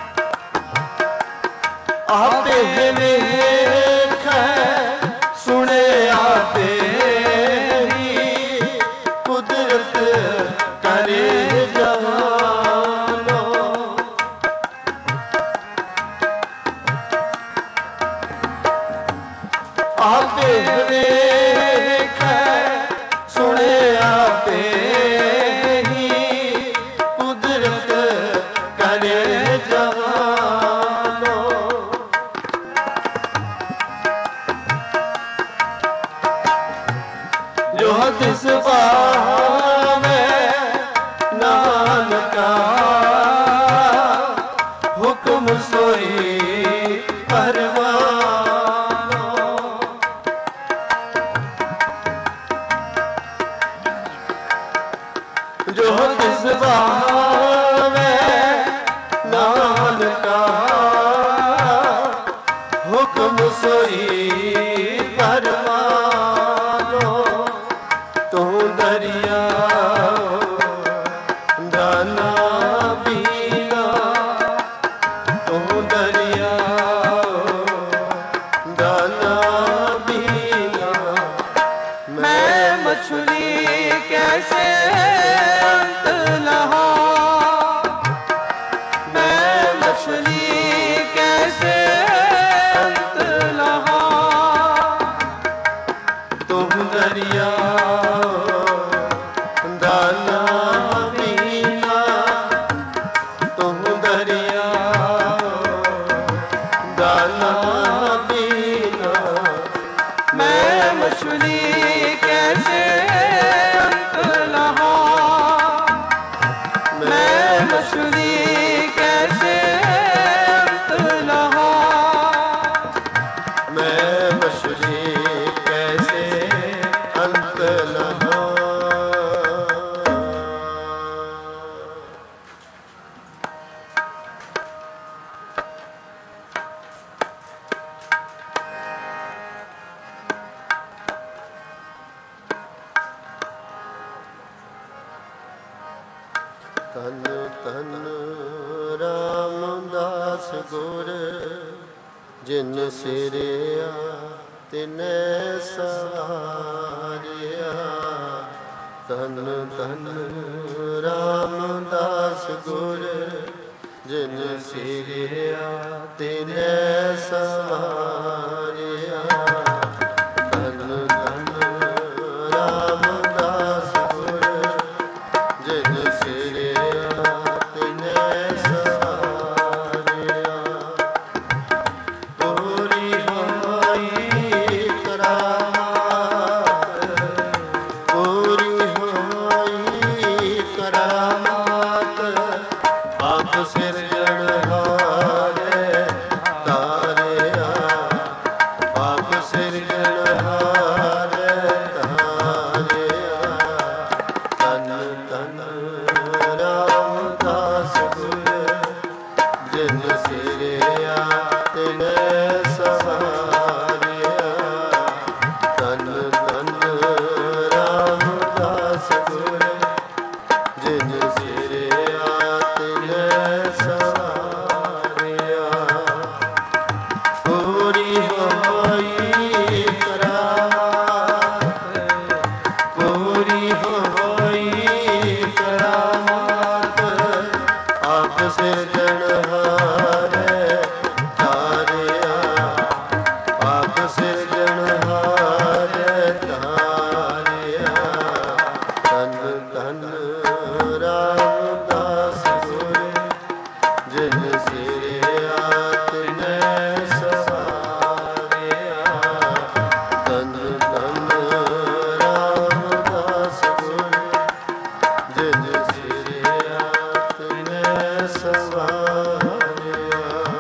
[SPEAKER 1] आपे वेख सुने
[SPEAKER 2] ਦੇਖੈ ਸੁਣਿਆ ਪੇਹੀ ਕੁਦਰਤ ਕਰੇ ਜਹਾਨੋ। ਜੋ ਤਿਸ ਭਾਵੈ ਨਾਨਕਾ ਹੁਕਮ ਸੋਈ ਪਰਵਾਨੋ। ਜੋ ਤਿਸ ਭਾਵੈ ਨਾਨਕਾ ਹੁਕਮ ਸੋਈ ਪਰਵਾਨੋ। ਤੂੰ ਦਰਿਆ ਦਾਨਾ ਪੀਨਾ, ਤੂੰ ਦਰਿਆ ਦਾਨਾ ਪੀਨਾ। ਮੈਂ ਮਛਲੀ ਕੈਸੇ ਅੰਤ ਲਹਾ, ਮੈਂ ਮਛਲੀ ਕੈਸੇ ਅੰਤ ਲਹਾ। ਤੂੰ ਦਰਿਆ ਦਾਨਾ ਪੀਨਾ, ਤੂੰ ਦਰਿਆ ਦਾਨਾ ਪੀਨਾ। ਮੈਂ ਮਛਲੀ ਕੈਸੇ ਅੰਤ ਲਹਾ, ਮੈਂ ਮਛਲੀ ਕੈਸੇ ਅੰਤ ਲਹਾ। ਮੈਂ ਮਛਲੀ ਕੈਸੇ ਅੰਤ ਲਹਾ। ਤਨ ਤਨ ਰਾਮਦਾਸ ਗੁਰ ਜਿਨ ਸਿਰਿਆ ਤਿਨੈ ਸਵਾਰਿਆ। ਤਨ ਤਨ ਰਾਮਦਾਸ ਗੁਰ ਜਿਨ ਸਿਰਿਆ ਤਿਨੈ ਸਵਾਰਿਆ। ਤਨ ਤਨ ਰਾਮਦਾਸ ਗੁਰ ਜਿਨ ਸਿਰਿਆ ਤਿਨੈ ਸਵਾਰਿਆ। ਪੂਰੀ ਹੋਈ ਕਰਾਮਾਤ, ਪੂਰੀ ਹੋਈ ਕਰਾਮਾਤ। ਆਪ ਸਿਰਜਣਹਾਰੇ ਤਾਰਿਆ, ਆਪ ਸਿਰਜਣਹਾਰੇ ਤਾਰਿਆ। ਤਨ ਤਨ ਰਾਮਦਾਸ ਗੁਰ ਜਿਨ ਸਿਰਿਆ ਤਿਨੈ ਸਵਾਰਿਆ। ਤਨ ਤਨ ਰਾਮਦਾਸ ਗੁਰ ਜਿਨ ਸਿਰਿਆ ਤਿਨੈ ਸਵਾਰਿਆ। ਪੂਰੀ ਹੋਈ ਕਰਾਮਾਤ, ਪੂਰੀ ਹੋਈ ਕਰਾਮਾਤ। ਆਪ ਸਿਰਜਣਹਾਰੇ ਤਾਰਿਆ, ਆਪ ਸਿਰਜਣਹਾਰੇ ਤਾਰਿਆ। ਤਨ ਤਨ ਰਾਮਦਾਸ ਗੁਰ ਜਿਨ ਸਿਰਿਆ ਤਿਨੈ ਸਵਾਰਿਆ। ਤਨ ਤਨ ਰਾਮਦਾਸ ਗੁਰ ਜਿਨ ਸਿਰਿਆ ਤਿਨੈ ਸਵਾਰਿਆ।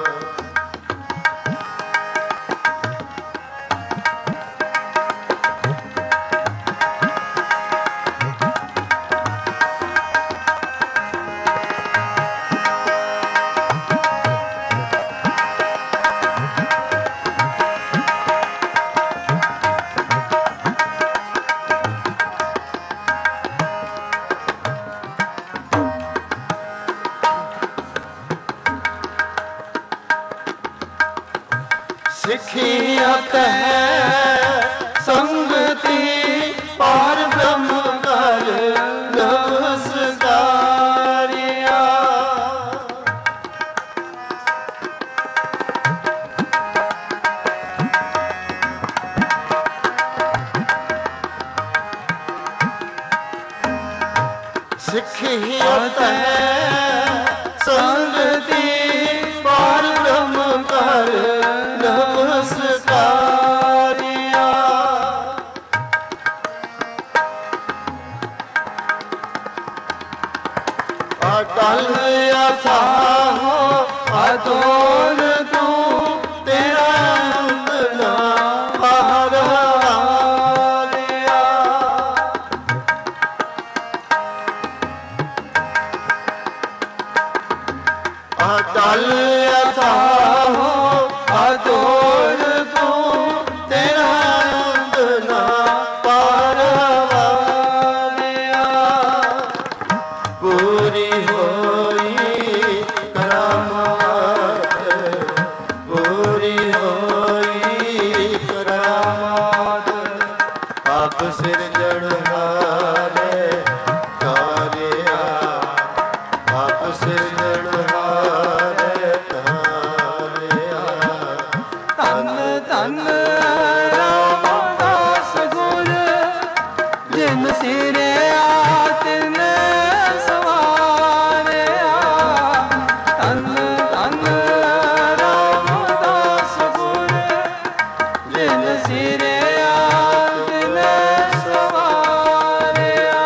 [SPEAKER 2] ਸਿੱਖਿਅਤ ਹੈ ਸੰਗਤੀ ਪਾਰ ਬ੍ਰਹਮ ਕਰ ਨਮਸਕਾਰਿਆ। ਸਿੱਖਿਅਤ ਸੰਗਤੀ ਪਾਰ ਬ੍ਰਹਮ ਕਰ ਨਮਸਕਾਰਿਆ। ਅਟਲ ਅਥਾਹ ਅਤੋਲ ਤੂੰ ਤੇਰਾ ਅੰਤ ਨਾ ਪਾਰ ਹਾਰਿਆ। ਅਟਲ ਅਥਾਹ ਅਤੋਲ ਤੂੰ ਤੇਰਾ ਅੰਤ ਨਾ ਪਾਰ ਹਾਰਿਆ। ਪੂਰੀ ਹੋਈ ਕਰਾਮਾਤ ਪੂਰੀ ਹੋਈ ਕਰਾਮਾਤ ਆਪ ਸਿਰਜਣਹਾਰੇ ਤਾਰਿਆ। ਆਪ ਸਿਰਜਣਹਾਰੇ ਤਾਰਿਆ। ਧੰਨ ਧੰਨ ਰਾਮਦਾਸ ਗੁਰ ਜਿਨ ਸਿਰੇ ਆਤਨ ਸਵਾਰਿਆ। ਧੰਨ ਧੰਨ ਰਾਮਦਾਸ ਗੁਰ ਜਿਨ ਸਿਰੇ ਆਤਨ ਸਵਾਰਿਆ।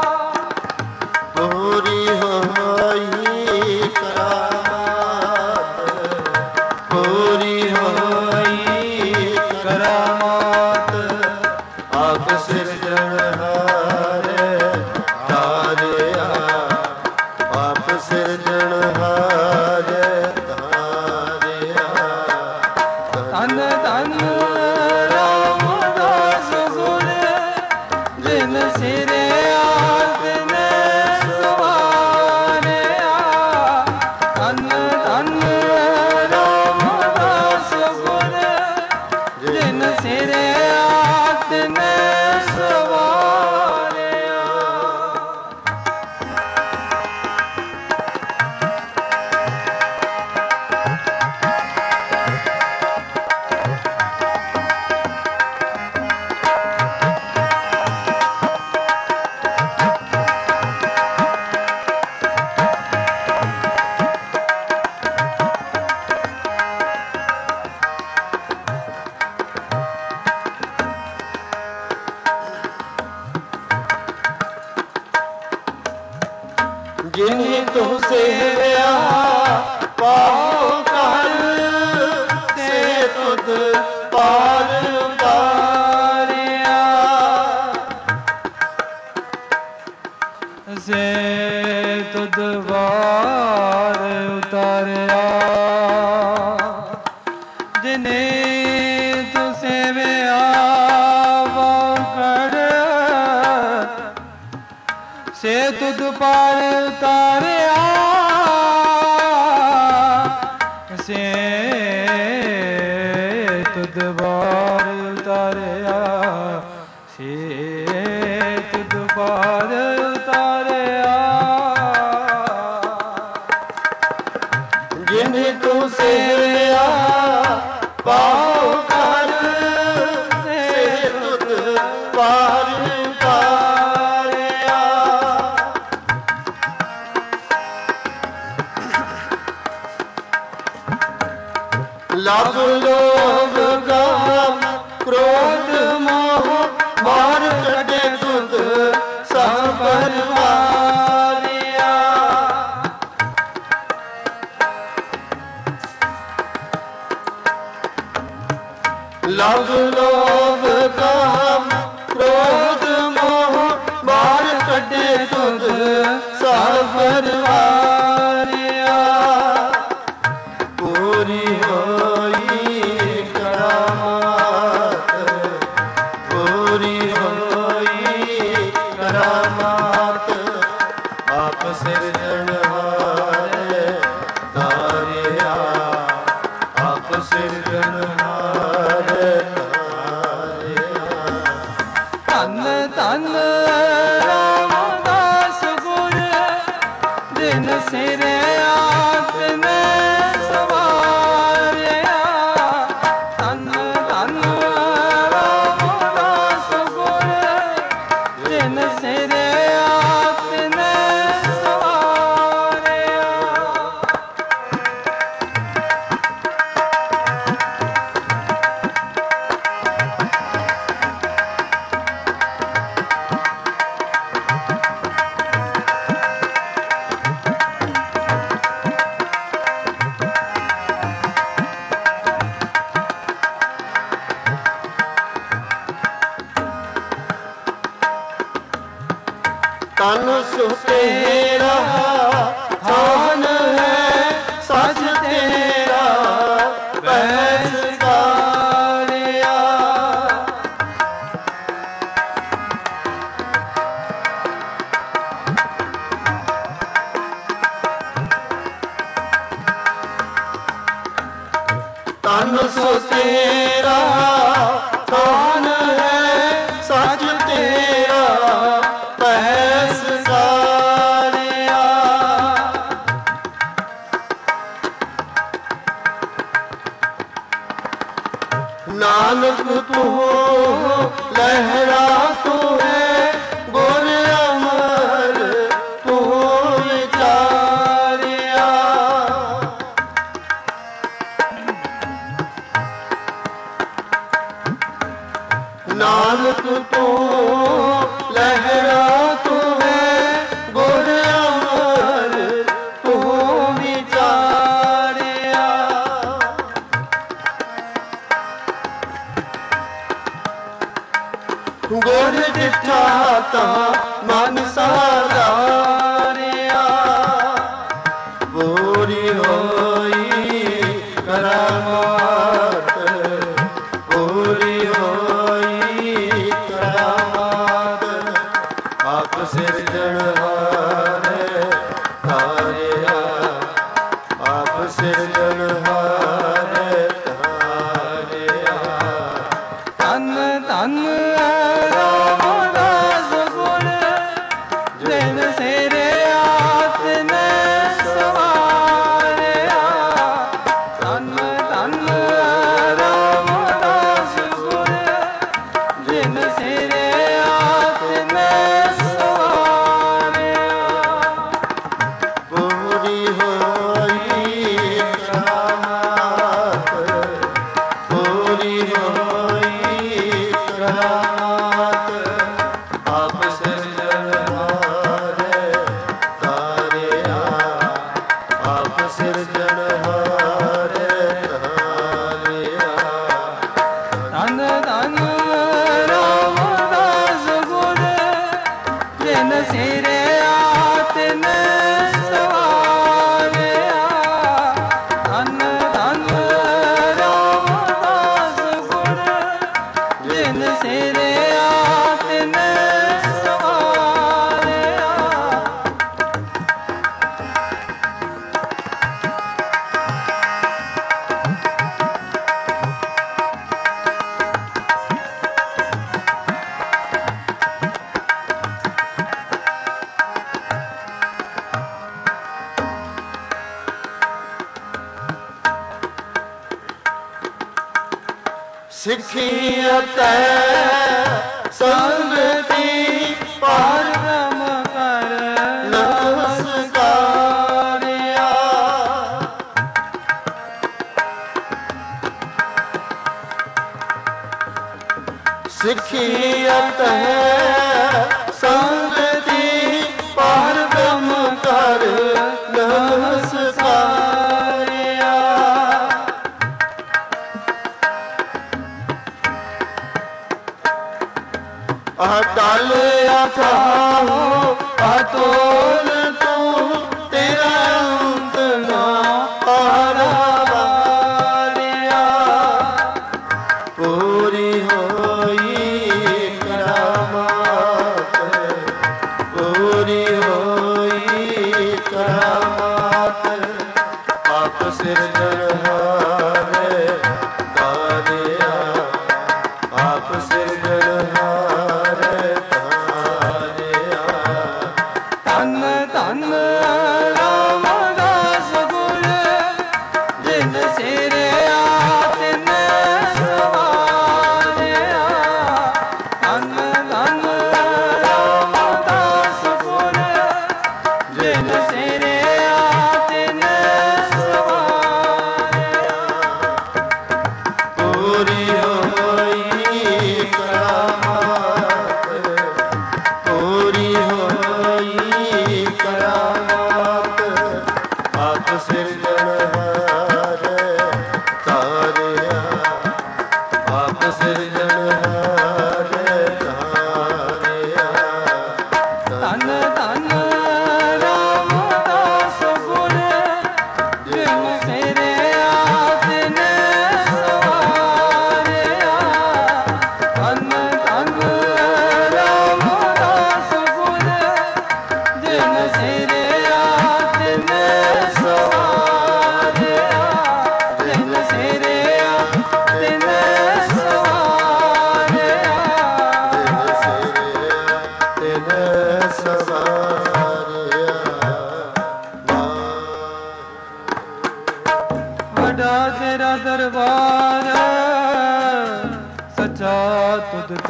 [SPEAKER 2] ਪੂਰੀ ਹੋਈ ਕਰਾਮਾਤ ਪੂਰੀ ਹੋਈ ਕਰਾਮਾਤ ਆਪ ਸਿਰਜਣਹਾਰੇ ਤਾਰਿਆ। ਆਪ ਸਿਰਜਣਹਾਰੇ ਤਾਰਿਆ। ਧੰਨ ਧੰਨ ਰਾਮਦਾਸ ਗੁਰ ਜਿਨ ਸਿਰੇ ਆਤਨ ਸਵਾਰਿਆ। ਧੰਨ ਧੰਨ ਰਾਮਦਾਸ ਗੁਰ ਜਿਨ ਸਿਰੇ ਆਤਨ ਸਵਾਰਿਆ। ਜਿਨਿ ਤੂੰ ਸੇਵਿਆ ਪਾਉ ਕਰ ਸੇ ਤੁਧ ਪਾਰ ਉਤਾਰਿਆ। ਸੇ ਤੁਧ ਪਾਰ ਉਤਾਰਿਆ। ਜਿਨੇ ਤੂੰ ਸੇਵਿਆ ਪਾਉ ਕਰ ਸੇ ਤੁਧ ਪਾਰ ਉਤਾਰਿਆ। ਸੇ ਤੁਧ ਪਾਰ ਉਤਾਰਿਆ। ਸੇ ਤੁਧ ਪਾਰ ਉਤਾਰਿਆ। ਜਿਨਿ ਤੂੰ ਸੇਵਿਆ ਪਾਉ ਕਰ ਸੇ ਤੁਧ ਪਾਰ ਉਤਾਰਿਆ। ਲਭ ਲੋਭ ਕਾਮ ਕ੍ਰੋਧ ਮੋਹ ਮਾਰ ਕੱਢੇ ਤੁਧ ਸਭ ਪਰਵਾਰਿਆ। ਲਭ ਲੋਭ ਕਾਮ ਕ੍ਰੋਧ ਮੋਹ ਮਾਰ ਕੱਢੇ ਤੁਧ ਸਭ ਪਰਵਾਰਿਆ। ਪੂਰੀ ਹੋਈ ਕਰਾਮਾਤ ਪੂਰੀ ਹੋਈ ਕਰਾਮਾਤ ਆਪ ਸਿਰਜਣਹਾਰੇ ਤਾਰਿਆ। ਆਪ ਸਿਰਜਣਹਾਰੇ ਤਾਰਿਆ। ਧੰਨ ਧੰਨ ਰਾਮਦਾਸ ਗੁਰ ਜਿਨ ਸਿਰੇ ਆਤਨ ਸਵਾਰਿਆ। ਧੰਨ ਧੰਨ ਰਾਮਦਾਸ ਗੁਰ ਜਿਨ ਸਿਰੇ ਆਤਨ ਤਨ ਸੁਤੇਰਾ ਥਾਨ ਹੈ ਸਚ ਤੇਰਾ ਬੈਸ ਕਾਰਿਆ। ਤਨ ਸੁਤੇਰਾ ਥਾਨ ਹੈ ਸਚ ਤੇਰਾ ਬੈਸ ਕਾਰਿਆ। ਨਾਨਕ ਤੂੰ ਲਹਿਰਾ ਤੂੰ ਹੈ ਗੁਰ ਅਮਰ ਤੂੰ ਵਿਚਾਰਿਆ। ਨਾਨਕ ਤੂੰ ਲਹਿਰਾ ਤੂੰ ਹੈ ਗੁਰ ਅਮਰ ਤੂੰ ਵਿਚਾਰਿਆ। ਗੁਰ ਡਿਠਾ ਤਾਂ ਮਨ ਸਾਰਿਆ। ਪੂਰੀ ਹੋਈ ਕਰਾਮਾਤ ਪੂਰੀ ਹੋਈ ਕਰਾਮਾਤ ਆਪ ਸਿਰਜਣਹਾਰ ਤਾਰਿਆ। ਆਪ ਸਿਰਜਣਹਾਰ ਤਾਰਿਆ। ਧੰਨ ਧੰਨ ਰਾਮਦਾਸ ਗੁਰ ਜਿਨ ਸਿਰੇ ਆਤਮੈ ਸਵਾਰਿਆ। ਧੰਨ ਧੰਨ ਰਾਮਦਾਸ ਗੁਰ ਜਿਨ ਸਿਰੇ ਆਤਮੈ ਸਵਾਰਿਆ। ਪੂਰੀ ਹੋਈ ਕਰਾਮਾਤ ਪੂਰੀ ਹੋਈ ਕਰਾਮਾਤ ਆਪ ਸਿਰਜਣਹਾਰ ਤਾਰਿਆ। ਆਪ ਸਿਰਜਣਹਾਰ ਤਾਰਿਆ। ਧੰਨ ਧੰਨ ਰਾਮਦਾਸ ਗੁਰ ਜਿਨ ਸਿਰੇ ਆਤਮੈ ਸਵਾਰਿਆ। ਧੰਨ ਧੰਨ ਰਾਮਦਾਸ ਗੁਰ ਜਿਨ ਸਿਰੇ ਆਤਮੈ ਸਵਾਰਿਆ। ਸਿੱਖੀ ਅਤੇ ਸੰਗਤੀ ਪਾਰ ਬ੍ਰਹਮ ਕਰ ਨਮਸਕਾਰਿਆ। ਸਿੱਖੀ ਅਤੇ ਸੰਗਤੀ ਪਾਰ ਬ੍ਰਹਮ ਕਰ ਨਮਸਕਾਰਿਆ। ਅਟਲ ਅਥਾਹੁ ਅਤੁਲ ਤੂੰ ਤੇਰਾ ਅੰਤ ਨਾ ਪਾਰਾਵਾਰਿਆ। ਪੂਰੀ ਹੋਈ ਕਰਾਮਾਤ ਪੂਰੀ ਹੋਈ ਕਰਾਮਾਤ ਆਪ ਸਿਰਜਣਹਾਰ ਤਾਰਿਆ। ਆਪ ਸਿਰਜਣਹਾਰ ਤਾਰਿਆ। ਧੰਨ ਧੰਨ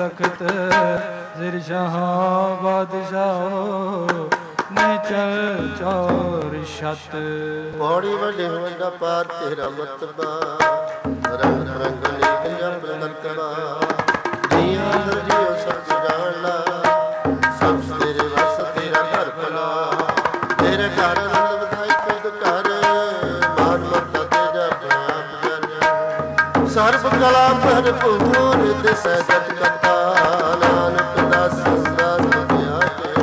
[SPEAKER 2] ਤਖਤ ਜ਼ਿਰ ਸ਼ਾਹ ਬਾਦਸ਼ਾਹ ਨੇ ਚਲ ਚੌਰ ਛਤ।
[SPEAKER 1] ਪੌੜੀ ਵੱਡੇ ਵੱਡਾ ਪਾਰ ਤੇਰਾ ਮਤਬਾ ਰੰਗ ਰੰਗ ਨੀਕ ਜਪ ਕਰਤਬਾ ਜੀਆਂ ਜੀਓ ਸਭ ਜਾਣ ਲਾ ਸਭ ਤੇਰੇ ਵਸ ਤੇਰਾ ਘਰ ਭਲਾ ਤੇਰੇ ਘਰ ਆਨੰਦ ਵਧਾਈ ਖੁਦ ਘਰ ਮਾਨ ਮਤਾ ਤੇਰਾ ਆਪ ਕਰ ਸਰਬ ਕਲਾ ਭਰਪੂਰ ਦਿਸ ਜਤ ਕਰਤਾ ਨਾਨਕ ਦਾਸ ਦਾਸ ਦਿਆ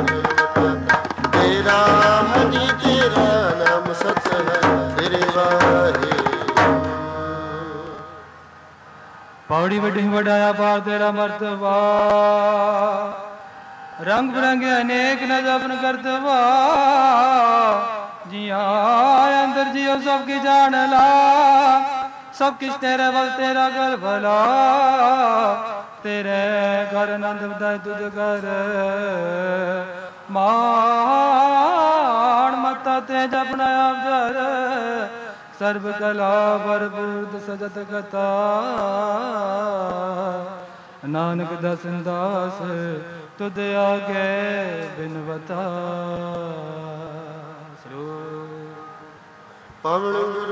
[SPEAKER 1] ਤੇਰਾ ਹਜੀ ਤੇਰਾ ਨਾਮ ਸਤ ਹੈ ਤੇਰੇ ਵਾਹੇ।
[SPEAKER 2] ਪੌੜੀ ਵੱਡੀ ਵਡਾਇਆ ਪਾਰ ਤੇਰਾ ਮਰਤਬਾ ਰੰਗ ਬਿਰੰਗੇ ਅਨੇਕ ਨ ਜਪਨ ਕਰਤਵਾ ਜੀਆਂ ਅੰਦਰ ਜਿਉ ਸਭ ਕੀ ਜਾਣ ਲਾ ਸਭ ਕਿਛ ਤੇਰੇ ਵੱਲ ਤੇਰਾ ਘਰ ਭਲਾ ਤੇਰੇ ਘਰ ਆਨੰਦ ਵਧਾਏ ਤੁਧ ਘਰ ਮਾਣ ਮਤਾ ਤੇ ਜਪਨਾ ਆਪ ਜਰ ਸਰਬ ਕਲਾ ਭਰਪੂਰ ਸਜਤ ਕਥਾ ਨਾਨਕ ਦਸਨ ਦਾਸ ਤੁਧ ਆਗੇ ਬਿਨਵਤਾ।
[SPEAKER 1] ਪਵਨ ਗੁਰੂ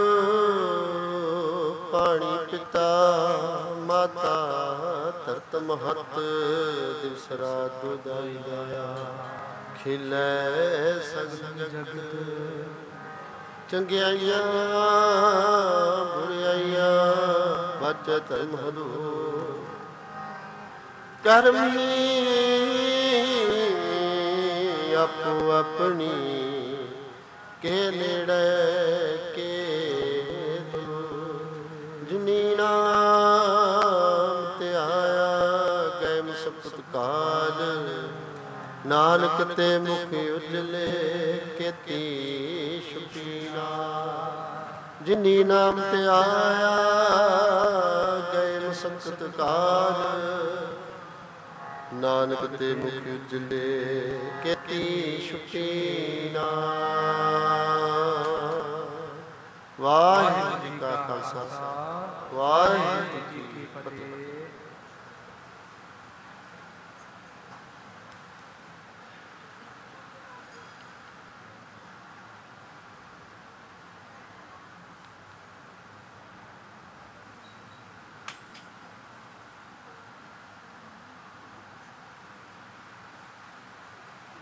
[SPEAKER 1] ਪਾਣੀ ਪਿਤਾ ਮਾਤਾ ਧਰਤ ਮਹਤ ਦਿਵਸ ਰਾਤ ਦੁਦਾਈ ਦਾਇਆ ਖਿਲੇ ਸਗਲ ਜਗਤ ਚੰਗਿਆਈਆਂ ਬੁਰਿਆਈਆਂ ਬਚਤ ਮਹਦੂਰ ਕਰਮੀ ਆਪੋ ਆਪਣੀ ਕੇ ਨੇੜੇ ਕੇ ਦੂਰ ਜਿਨੀ ਨਾਮ ਤੇ ਆਇਆ ਗਏ ਮੁਸਬਤ ਕਾਲ ਨਾਨਕ ਤੇ ਮੁਖ ਉਜਲੇ ਕੀਤੀ ਸ਼ੁਕੀਨਾ ਜਿਨੀ ਨਾਮ ਤੇ ਆਇਆ ਗਏ ਮੁਸਬਤ ਕਾਲ ਨਾਨਕ ਤੇ ਮੁਖ ਉਜਲੇ ਕੀਤੀ ਸ਼ੁਕੀਨਾ। ਵਾਹਿਗੁਰੂ ਜੀ ਕਾ ਖਾਲਸਾ ਵਾਹਿਗੁਰੂ ਜੀ ਕੀ